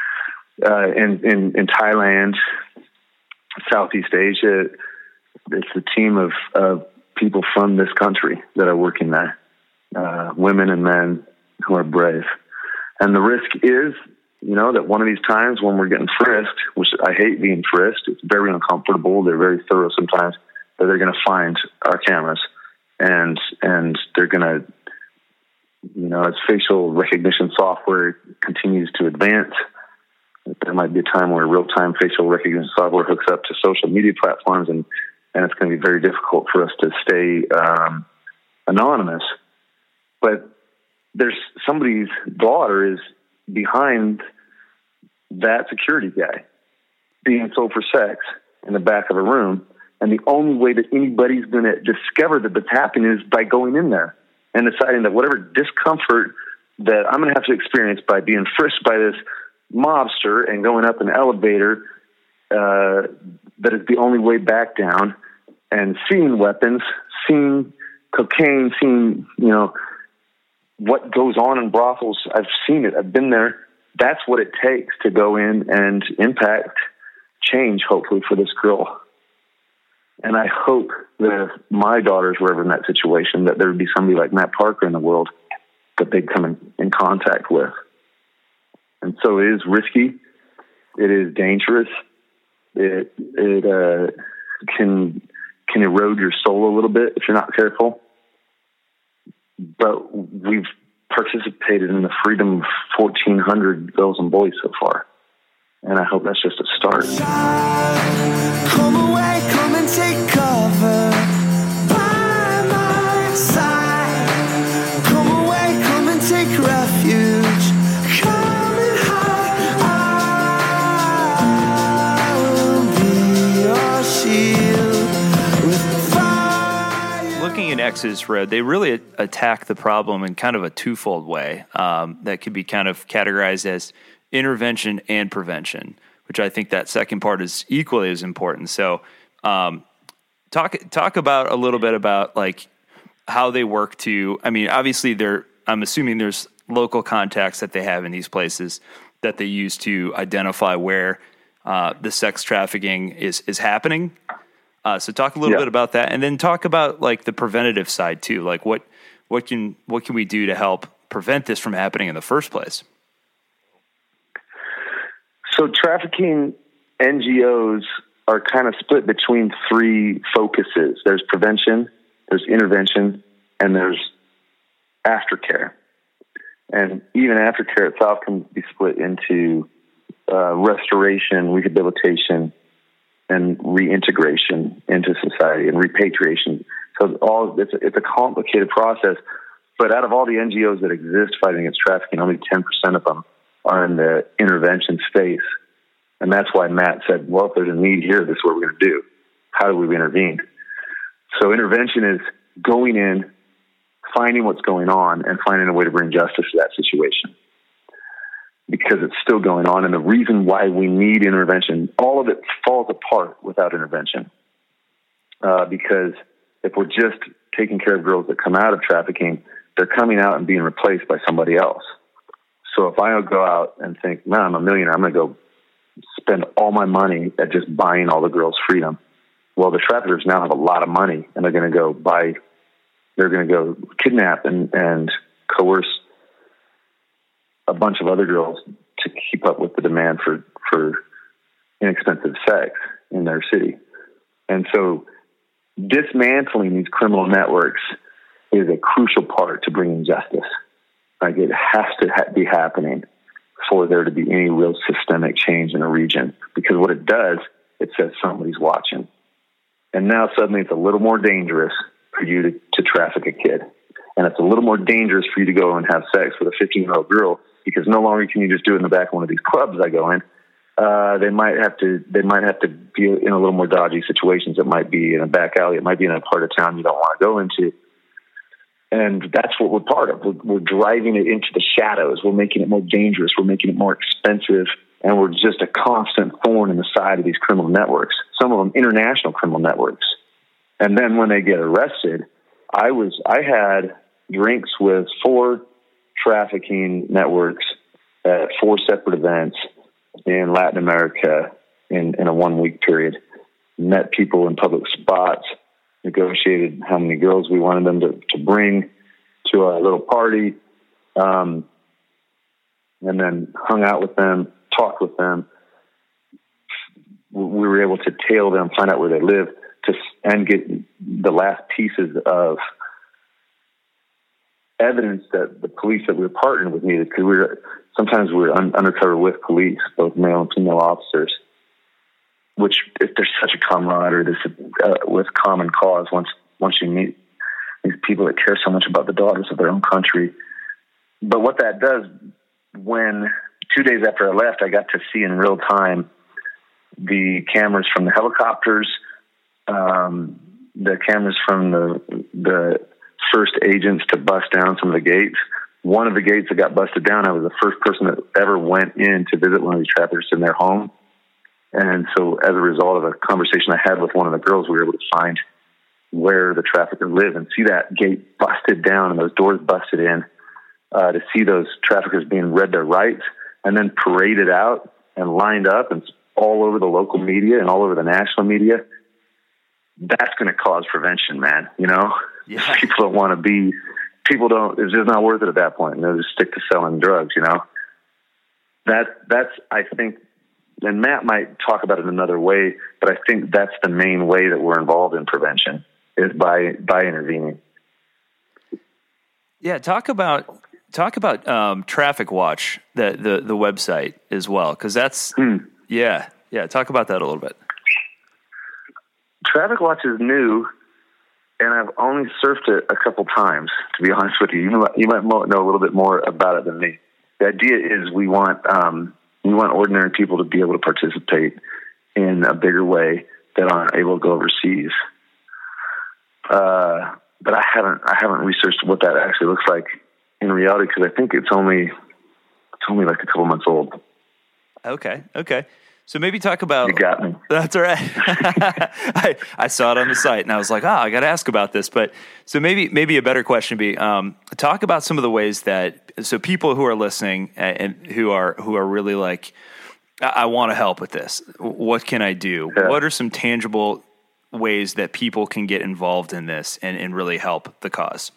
Thailand, Southeast Asia, it's a team of people from this country that are working there, women and men who are brave. And the risk is, that one of these times when we're getting frisked, which I hate being frisked, it's very uncomfortable. They're very thorough sometimes, but they're going to find our cameras and they're going to, as facial recognition software continues to advance, there might be a time where real-time facial recognition software hooks up to social media platforms, and it's going to be very difficult for us to stay anonymous. But there's somebody's daughter is behind that security guy being sold for sex in the back of a room. And the only way that anybody's going to discover that that's happening is by going in there and deciding that whatever discomfort that I'm going to have to experience by being frisked by this mobster and going up an elevator, that is the only way back down, and seeing weapons, seeing cocaine, seeing, what goes on in brothels. I've seen it. I've been there. That's what it takes to go in and impact change, hopefully, for this girl. And I hope that if my daughters were ever in that situation, that there would be somebody like Matt Parker in the world that they'd come in contact with. And so it is risky. It is dangerous. It can erode your soul a little bit if you're not careful. But we've participated in the freedom of 1,400 girls and boys so far. And I hope that's just a start. Come away, come and take cover by my side. Come away, come and take refuge. Come and hide. I will be your shield with fire. Looking at Exodus Road, they really attack the problem in kind of a twofold way that could be kind of categorized as intervention and prevention, which I think that second part is equally as important. So talk about a little bit about like how they work to, obviously I'm assuming there's local contacts that they have in these places that they use to identify where the sex trafficking is happening. So talk a little bit about that, and then talk about like the preventative side too. Like what can we do to help prevent this from happening in the first place? So trafficking NGOs are kind of split between three focuses. There's prevention, there's intervention, and there's aftercare. And even aftercare itself can be split into restoration, rehabilitation, and reintegration into society, and repatriation. So it's a complicated process. But out of all the NGOs that exist fighting against trafficking, only 10% of them are in the intervention space. And that's why Matt said, well, if there's a need here, this is what we're going to do. How do we intervene? So intervention is going in, finding what's going on, and finding a way to bring justice to that situation. because it's still going on. And the reason why we need intervention, all of it falls apart without intervention. Because if we're just taking care of girls that come out of trafficking, they're coming out and being replaced by somebody else. So if I go out and think, man, I'm a millionaire, I'm going to go spend all my money at just buying all the girls freedom. Well, the traffickers now have a lot of money, and they're going to go kidnap and coerce a bunch of other girls to keep up with the demand for inexpensive sex in their city. And so dismantling these criminal networks is a crucial part to bringing justice. Like, it has to be happening for there to be any real systemic change in a region, because what it does, it says somebody's watching. And now suddenly it's a little more dangerous for you to traffic a kid. And it's a little more dangerous for you to go and have sex with a 15-year-old girl, because no longer can you just do it in the back of one of these clubs I go in. They might have to be in a little more dodgy situations. It might be in a back alley. It might be in a part of town you don't want to go into. And that's what we're part of. We're driving it into the shadows. We're making it more dangerous. We're making it more expensive. And we're just a constant thorn in the side of these criminal networks, some of them international criminal networks. And then when they get arrested, I had drinks with 4 trafficking networks at 4 separate events in Latin America in a 1-week period. Met people in public spots, negotiated how many girls we wanted them to bring to our little party, and then hung out with them, talked with them. We were able to tail them, find out where they live, and get the last pieces of evidence that the police that we were partnering with needed, because sometimes we were undercover with police, both male and female officers, which, if there's such a camaraderie with common cause, once you meet these people that care so much about the daughters of their own country. But what that does, when 2 days after I left, I got to see in real time the cameras from the helicopters, the cameras from the first agents to bust down some of the gates. One of the gates that got busted down, I was the first person that ever went in to visit one of these traffickers in their home. And so as a result of a conversation I had with one of the girls, we were able to find where the trafficker lived and see that gate busted down and those doors busted in, to see those traffickers being read their rights and then paraded out and lined up and all over the local media and all over the national media. That's going to cause prevention, man. You know, yeah. People don't want to be, it's just not worth it at that point. They'll just stick to selling drugs, you know. That's, I think, and Matt might talk about it another way, but I think that's the main way that we're involved in prevention, is by intervening. Yeah. Talk about Traffic Watch, the website as well. Cause that's, yeah. Talk about that a little bit. Traffic Watch is new, and I've only surfed it a couple times, to be honest with you. You might know a little bit more about it than me. The idea is we want ordinary people to be able to participate in a bigger way that aren't able to go overseas. But I haven't researched what that actually looks like in reality, because I think it's only like a couple months old. Okay. So maybe talk about... You got me. That's all right. I saw it on the site and I was like, I got to ask about this. But so maybe a better question would be, talk about some of the ways that, so people who are listening and who are really like, I want to help with this. What can I do? Yeah. What are some tangible ways that people can get involved in this and really help the cause?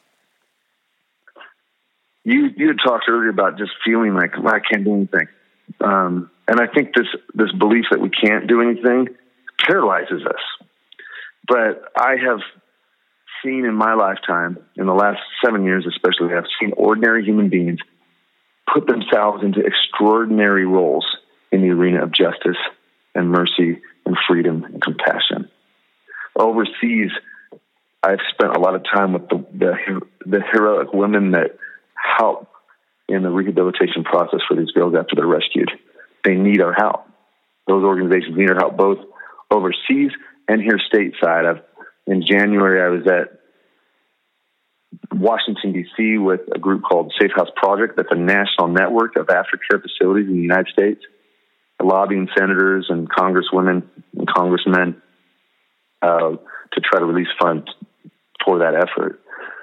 You had talked earlier about just feeling like, I can't do anything. And I think this belief that we can't do anything paralyzes us. But I have seen in my lifetime, in the last 7 years especially, I've seen ordinary human beings put themselves into extraordinary roles in the arena of justice and mercy and freedom and compassion. Overseas, I've spent a lot of time with the heroic women that help in the rehabilitation process for these girls after they're rescued. They need our help. Those organizations need our help, both overseas and here stateside. In January, I was at Washington, D.C. with a group called Safe House Project. That's a national network of aftercare facilities in the United States, lobbying senators and congresswomen and congressmen to try to release funds for that effort.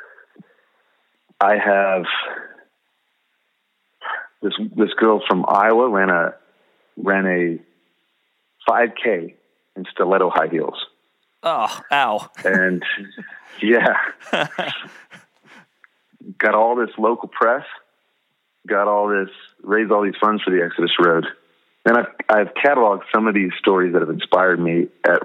I have this girl from Iowa ran a 5K in stiletto high heels. Oh, ow. And yeah, got all this local press, raised all these funds for the Exodus Road. And I've cataloged some of these stories that have inspired me at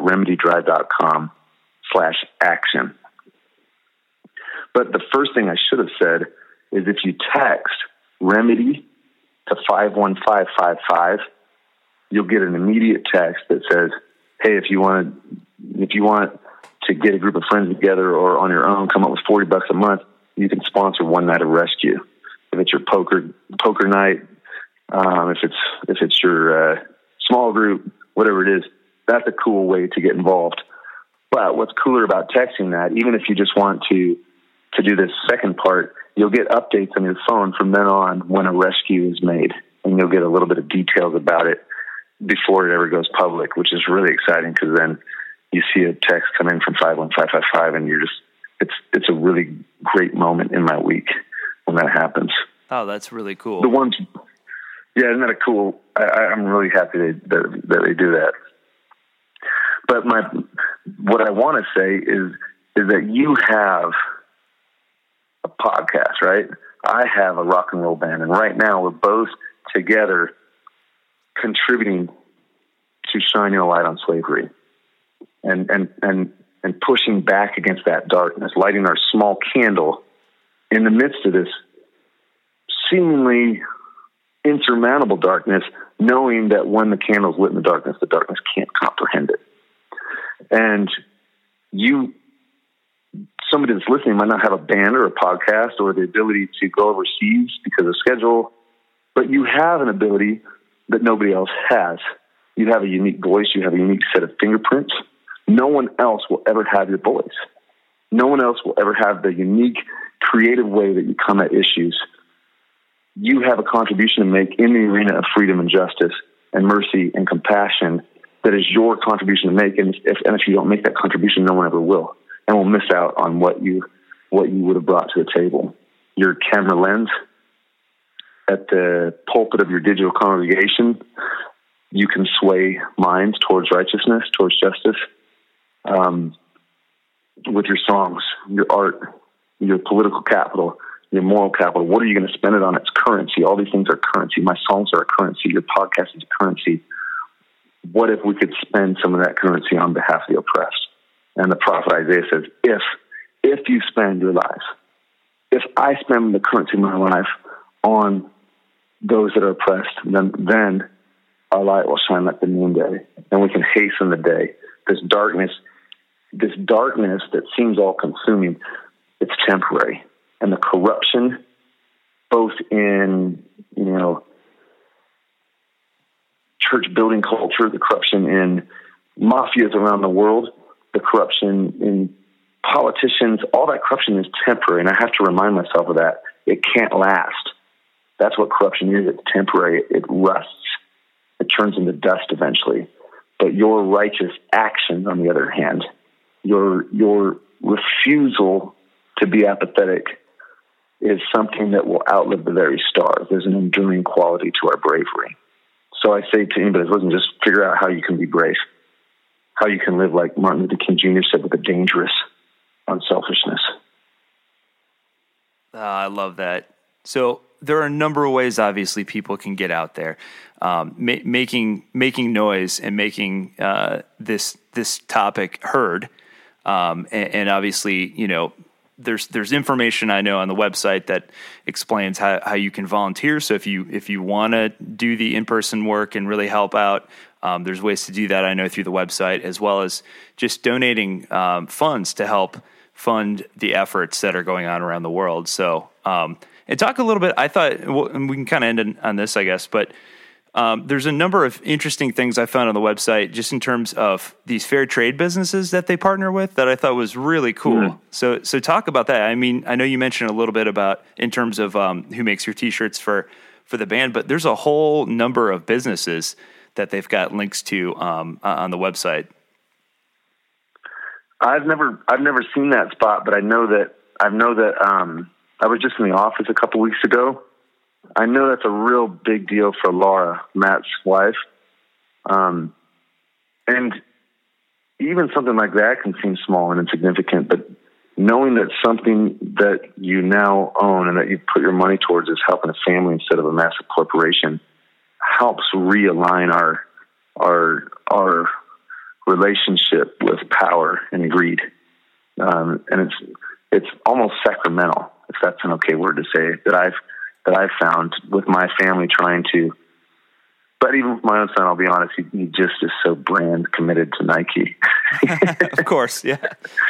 remedydrive.com/action. But the first thing I should have said is if you text Remedy to 51555, you'll get an immediate text that says, hey, if you want to get a group of friends together or on your own, come up with $40 a month, you can sponsor one night of rescue. If it's your poker night, if it's your small group, whatever it is, that's a cool way to get involved. But what's cooler about texting that, even if you just want to do this second part, you'll get updates on your phone from then on when a rescue is made, and you'll get a little bit of details about it before it ever goes public, which is really exciting because then you see a text come in from 51555 and it's a really great moment in my week when that happens. Oh, that's really cool. Yeah, isn't that cool? I'm really happy that they do that. But what I want to say is that you have a podcast, right? I have a rock and roll band, and right now we're both together contributing to shining a light on slavery and pushing back against that darkness, lighting our small candle in the midst of this seemingly insurmountable darkness, knowing that when the candle's lit in the darkness can't comprehend it. And somebody that's listening might not have a band or a podcast or the ability to go overseas because of schedule, but you have an ability that nobody else has. You have a unique voice. You have a unique set of fingerprints. No one else will ever have your voice. No one else will ever have the unique, creative way that you come at issues. You have a contribution to make in the arena of freedom and justice and mercy and compassion that is your contribution to make. And if you don't make that contribution, no one ever will. And will miss out on what you would have brought to the table. Your camera lens at the pulpit of your digital congregation, you can sway minds towards righteousness, towards justice, with your songs, your art, your political capital, your moral capital. What are you going to spend it on? It's currency. All these things are currency. My songs are a currency. Your podcast is a currency. What if we could spend some of that currency on behalf of the oppressed? And the prophet Isaiah says, if you spend your life, if I spend the currency of my life on those that are oppressed, then our light will shine like the noonday, and we can hasten the day. This darkness that seems all consuming, it's temporary. And the corruption, both in, church building culture, the corruption in mafias around the world, the corruption in politicians, all that corruption is temporary. And I have to remind myself of that. It can't last. That's what corruption is. It's temporary. It rusts. It turns into dust eventually. But your righteous action, on the other hand, your refusal to be apathetic is something that will outlive the very stars. There's an enduring quality to our bravery. So I say to anybody that's listening, just figure out how you can be brave, how you can live like Martin Luther King Jr. said, with a dangerous unselfishness. I love that. So there are a number of ways, obviously, people can get out there, making noise and making this topic heard. And obviously, there's information I know on the website that explains how you can volunteer. So if you want to do the in-person work and really help out, there's ways to do that, I know, through the website, as well as just donating funds to help fund the efforts that are going on around the world. So, and talk a little bit, I thought, we can kind of end on this, I guess, but There's a number of interesting things I found on the website just in terms of these fair trade businesses that they partner with that I thought was really cool. So talk about that. I mean, I know you mentioned a little bit about in terms of who makes your T-shirts for the band, but there's a whole number of businesses that they've got links to on the website. I've never seen that spot, but I know that I was just in the office a couple weeks ago. I know that's a real big deal for Laura, Matt's wife. And even something like that can seem small and insignificant, but knowing that something that you now own and that you put your money towards is helping a family instead of a massive corporation helps realign our relationship with power and greed. And it's almost sacramental, if that's an okay word to say, that I've found with my family trying to, but even with my own son, I'll be honest, he just is so brand committed to Nike. Of course. Yeah.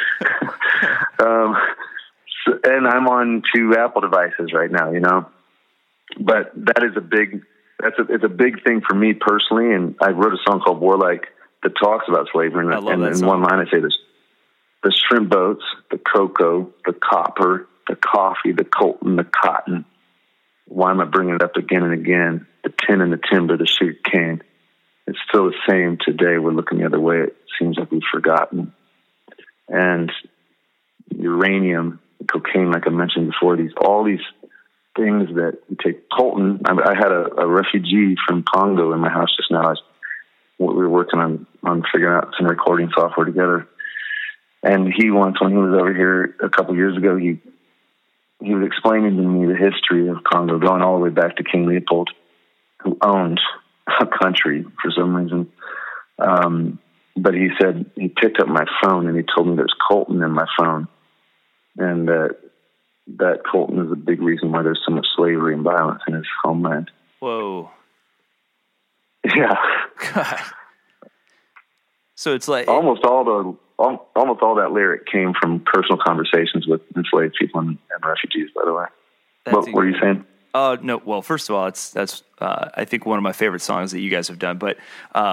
And I'm on 2 Apple devices right now, but that is it's a big thing for me personally. And I wrote a song called Warlike that talks about slavery. And in one line I say this: the shrimp boats, the cocoa, the copper, the coffee, the coltan, the cotton. Why am I bringing it up again and again? The tin and the timber, the sugar cane. It's still the same today. We're looking the other way. It seems like we've forgotten. And uranium, cocaine, like I mentioned before, all these things that we take. Coltan, I had a refugee from Congo in my house just now. We were working on figuring out some recording software together. And he once, when he was over here a couple years ago, he was explaining to me the history of Congo, going all the way back to King Leopold, who owned a country for some reason. But he said he picked up my phone and he told me there's coltan in my phone, and that coltan is a big reason why there's so much slavery and violence in his homeland. Whoa. Yeah. God. So it's like almost all that lyric came from personal conversations with enslaved people and refugees, by the way. What were you saying? No. Well, first of all, that's I think one of my favorite songs that you guys have done. But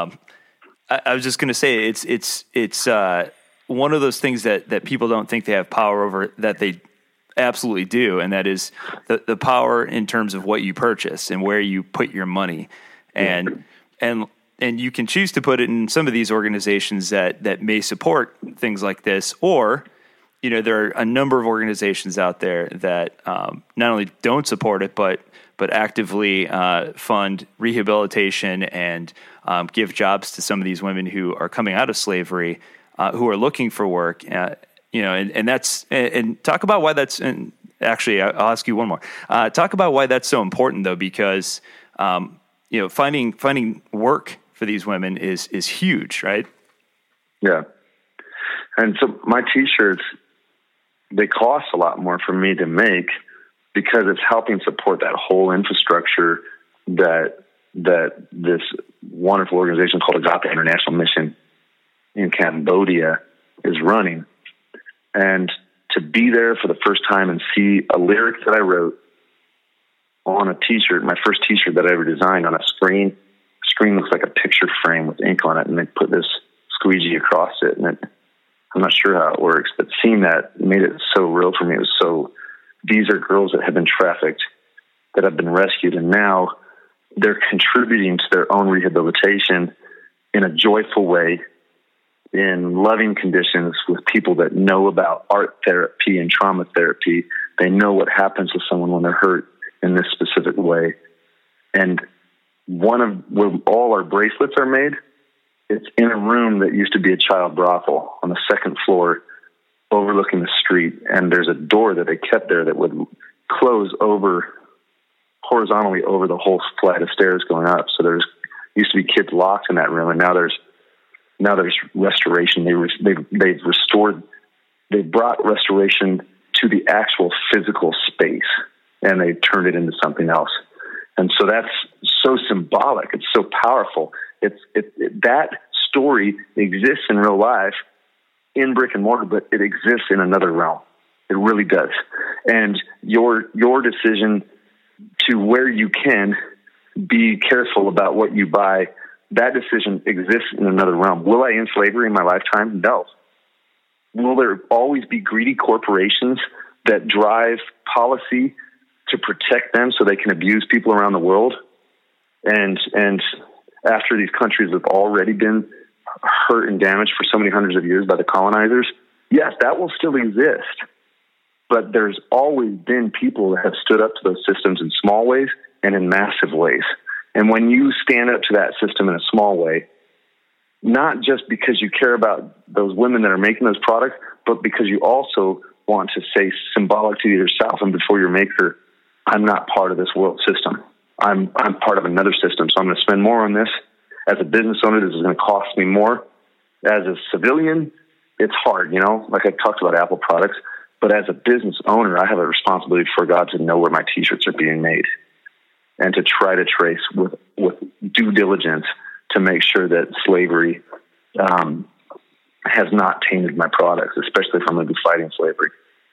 I was just going to say it's one of those things that people don't think they have power over, that they absolutely do, and that is the power in terms of what you purchase and where you put your money, and you can choose to put it in some of these organizations that may support things like this, or there are a number of organizations out there that not only don't support it, but actively fund rehabilitation and give jobs to some of these women who are coming out of slavery, who are looking for work. And that's and talk about why that's. And actually, I'll ask you one more. Talk about why that's so important, though, because finding work for these women is huge, right? Yeah. And so my T-shirts, they cost a lot more for me to make because it's helping support that whole infrastructure that this wonderful organization called Agape International Mission in Cambodia is running. And to be there for the first time and see a lyric that I wrote on a T-shirt, my first T-shirt that I ever designed, on a screen. Screen looks like a picture frame with ink on it, and they put this squeegee across it, and I'm not sure how it works, but seeing that made it so real for me. It was these are girls that have been trafficked, that have been rescued, and now they're contributing to their own rehabilitation in a joyful way, in loving conditions, with people that know about art therapy and trauma therapy. They know what happens to someone when they're hurt in this specific way. And where all our bracelets are made, it's in a room that used to be a child brothel on the second floor overlooking the street. And there's a door that they kept there that would close horizontally over the whole flight of stairs going up. So there's used to be kids locked in that room, and now there's restoration. They've brought restoration to the actual physical space, and they turned it into something else. And so that's so symbolic. It's so powerful. That story exists in real life in brick and mortar, but it exists in another realm. It really does. And your decision to, where you can, be careful about what you buy. That decision exists in another realm. Will I end slavery in my lifetime? No. Will there always be greedy corporations that drive policy to protect them so they can abuse people around the world? And after these countries have already been hurt and damaged for so many hundreds of years by the colonizers, yes, that will still exist. But there's always been people that have stood up to those systems in small ways and in massive ways. And when you stand up to that system in a small way, not just because you care about those women that are making those products, but because you also want to say symbolic to yourself and before your maker, I'm not part of this world system. I'm part of another system. So I'm going to spend more on this. As a business owner, this is going to cost me more. As a civilian, it's hard, like I talked about Apple products. But as a business owner, I have a responsibility for God to know where my T-shirts are being made and to try to trace with due diligence to make sure that slavery has not tainted my products, especially if I'm going to be fighting slavery.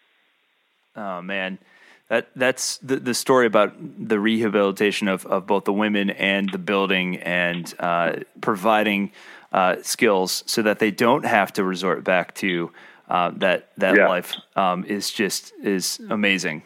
Oh, man. That's the story about the rehabilitation of both the women and the building and providing skills so that they don't have to resort back to that life is amazing.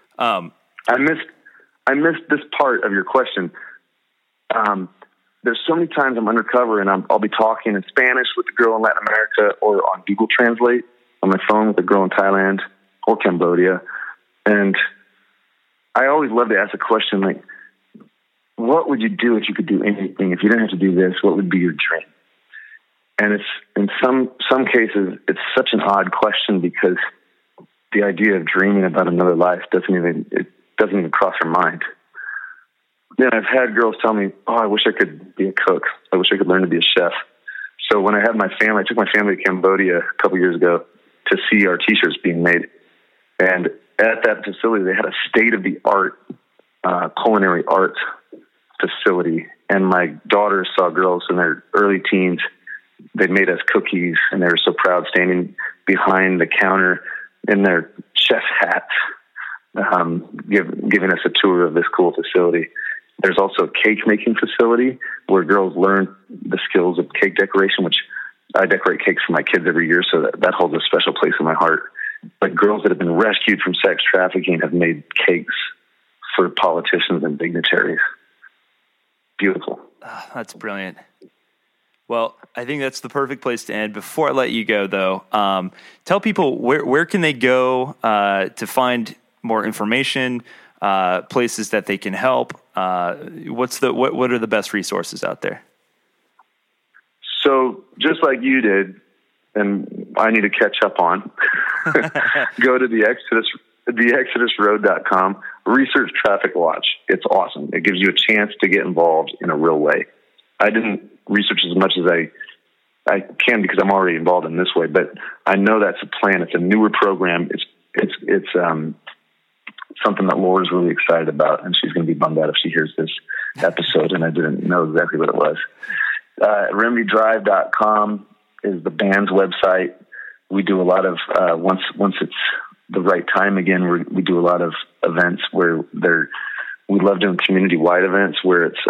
I missed this part of your question. There's so many times I'm undercover and I'll be talking in Spanish with a girl in Latin America or on Google Translate on my phone with a girl in Thailand or Cambodia. And I always love to ask a question like, what would you do if you could do anything? If you didn't have to do this, what would be your dream? And it's in some cases, it's such an odd question because the idea of dreaming about another life doesn't even cross your mind. Then I've had girls tell me, I wish I could be a cook. I wish I could learn to be a chef. So when I had my family, I took my family to Cambodia a couple years ago to see our T-shirts being made. And at that facility, they had a state-of-the-art culinary arts facility. And my daughters saw girls in their early teens. They made us cookies, and they were so proud standing behind the counter in their chef hats, giving us a tour of this cool facility. There's also a cake-making facility where girls learn the skills of cake decoration, which I decorate cakes for my kids every year, so that holds a special place in my heart. But girls that have been rescued from sex trafficking have made cakes for politicians and dignitaries. Beautiful. Oh, that's brilliant. Well, I think that's the perfect place to end. Before I let you go, though, tell people where can they go to find more information, places that they can help. What are the best resources out there? So just like you did, and I need to catch up on, go to theexodusroad.com, research Traffic Watch. It's awesome. It gives you a chance to get involved in a real way. I didn't research as much as I can because I'm already involved in this way, but I know that's a plan. It's a newer program. It's something that Laura's really excited about, and she's going to be bummed out if she hears this episode, and I didn't know exactly what it was. RemedyDrive.com is the band's website. We do a lot of, once it's the right time again, we do a lot of events where we love doing community-wide events where it's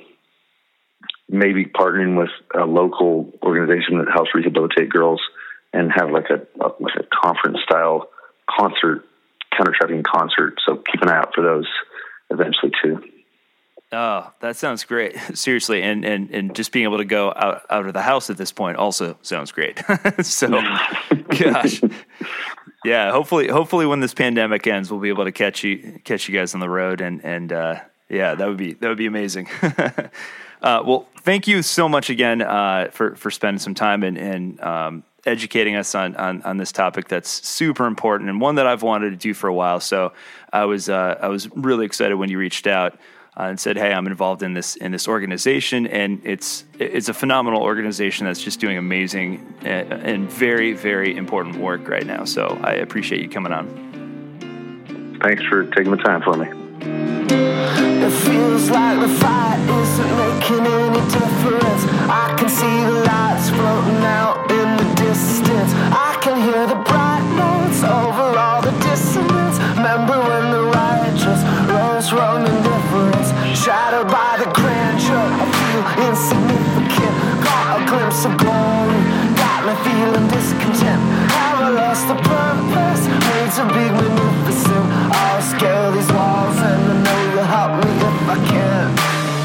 maybe partnering with a local organization that helps rehabilitate girls and have like a conference-style concert, counter-trafficking concert. So keep an eye out for those eventually too. Oh, that sounds great. Seriously. And just being able to go out of the house at this point also sounds great. So, gosh, yeah, hopefully when this pandemic ends, we'll be able to catch you guys on the road. And yeah, that would be amazing. Well, thank you so much again, for spending some time and educating us on this topic that's super important and one that I've wanted to do for a while. So I was really excited when you reached out and said, "Hey, I'm involved in this organization," and it's a phenomenal organization that's just doing amazing and very, very important work right now. So I appreciate you coming on. Thanks for taking the time for me. It feels like the fight isn't making any difference. I can see the lights floating out in the distance. I can hear the bright notes over all the dissonance. Remember when the riot just rose from indifference, shattered by the significant. Got a glimpse of glory, got me feeling discontent. Have I lost the purpose? Made so big, magnificent. I'll scale these walls and I know you'll help me if I can.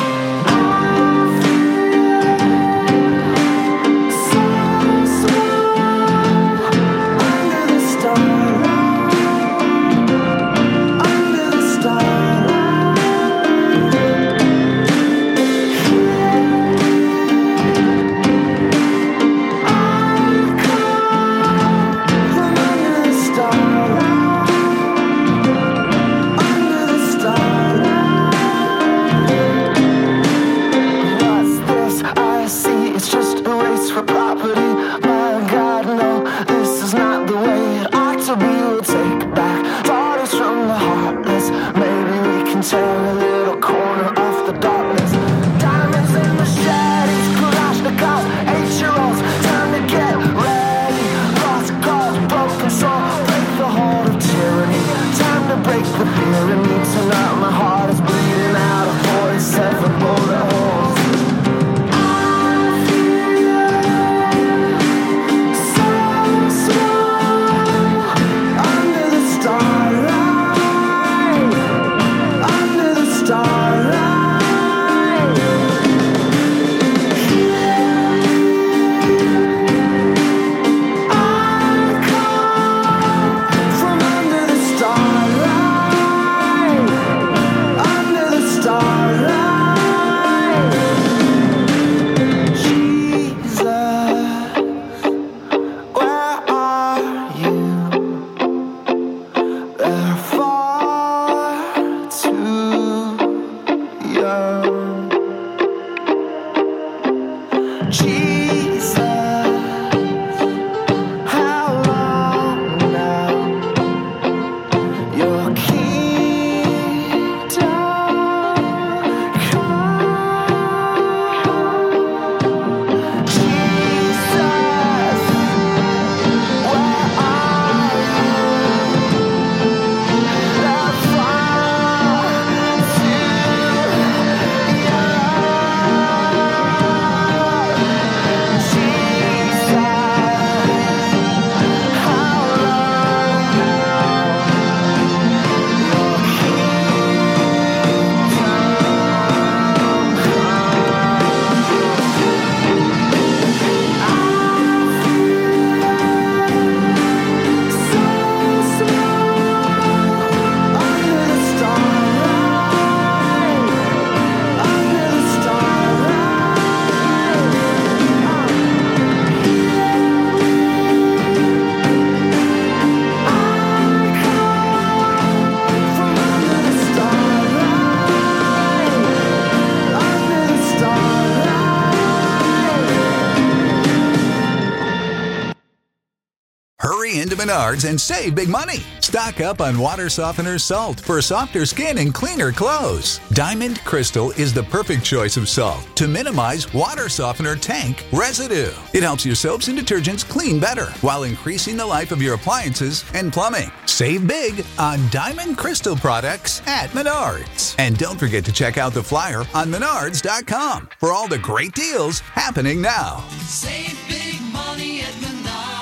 Into Menards and save big money. Stock up on water softener salt for softer skin and cleaner clothes. Diamond Crystal is the perfect choice of salt to minimize water softener tank residue. It helps your soaps and detergents clean better while increasing the life of your appliances and plumbing. Save big on Diamond Crystal products at Menards. And don't forget to check out the flyer on Menards.com for all the great deals happening now. Save big money at Menards.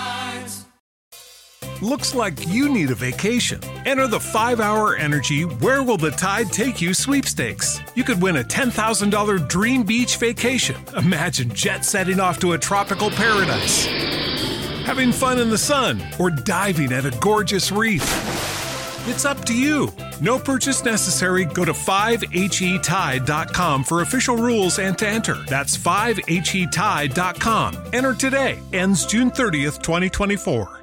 Looks like you need a vacation. Enter the 5-Hour Energy Where Will the Tide Take You sweepstakes. You could win a $10,000 dream beach vacation. Imagine jet setting off to a tropical paradise, having fun in the sun, or diving at a gorgeous reef. It's up to you. No purchase necessary. Go to 5HETide.com for official rules and to enter. That's 5HETide.com. Enter today. Ends June 30th, 2024.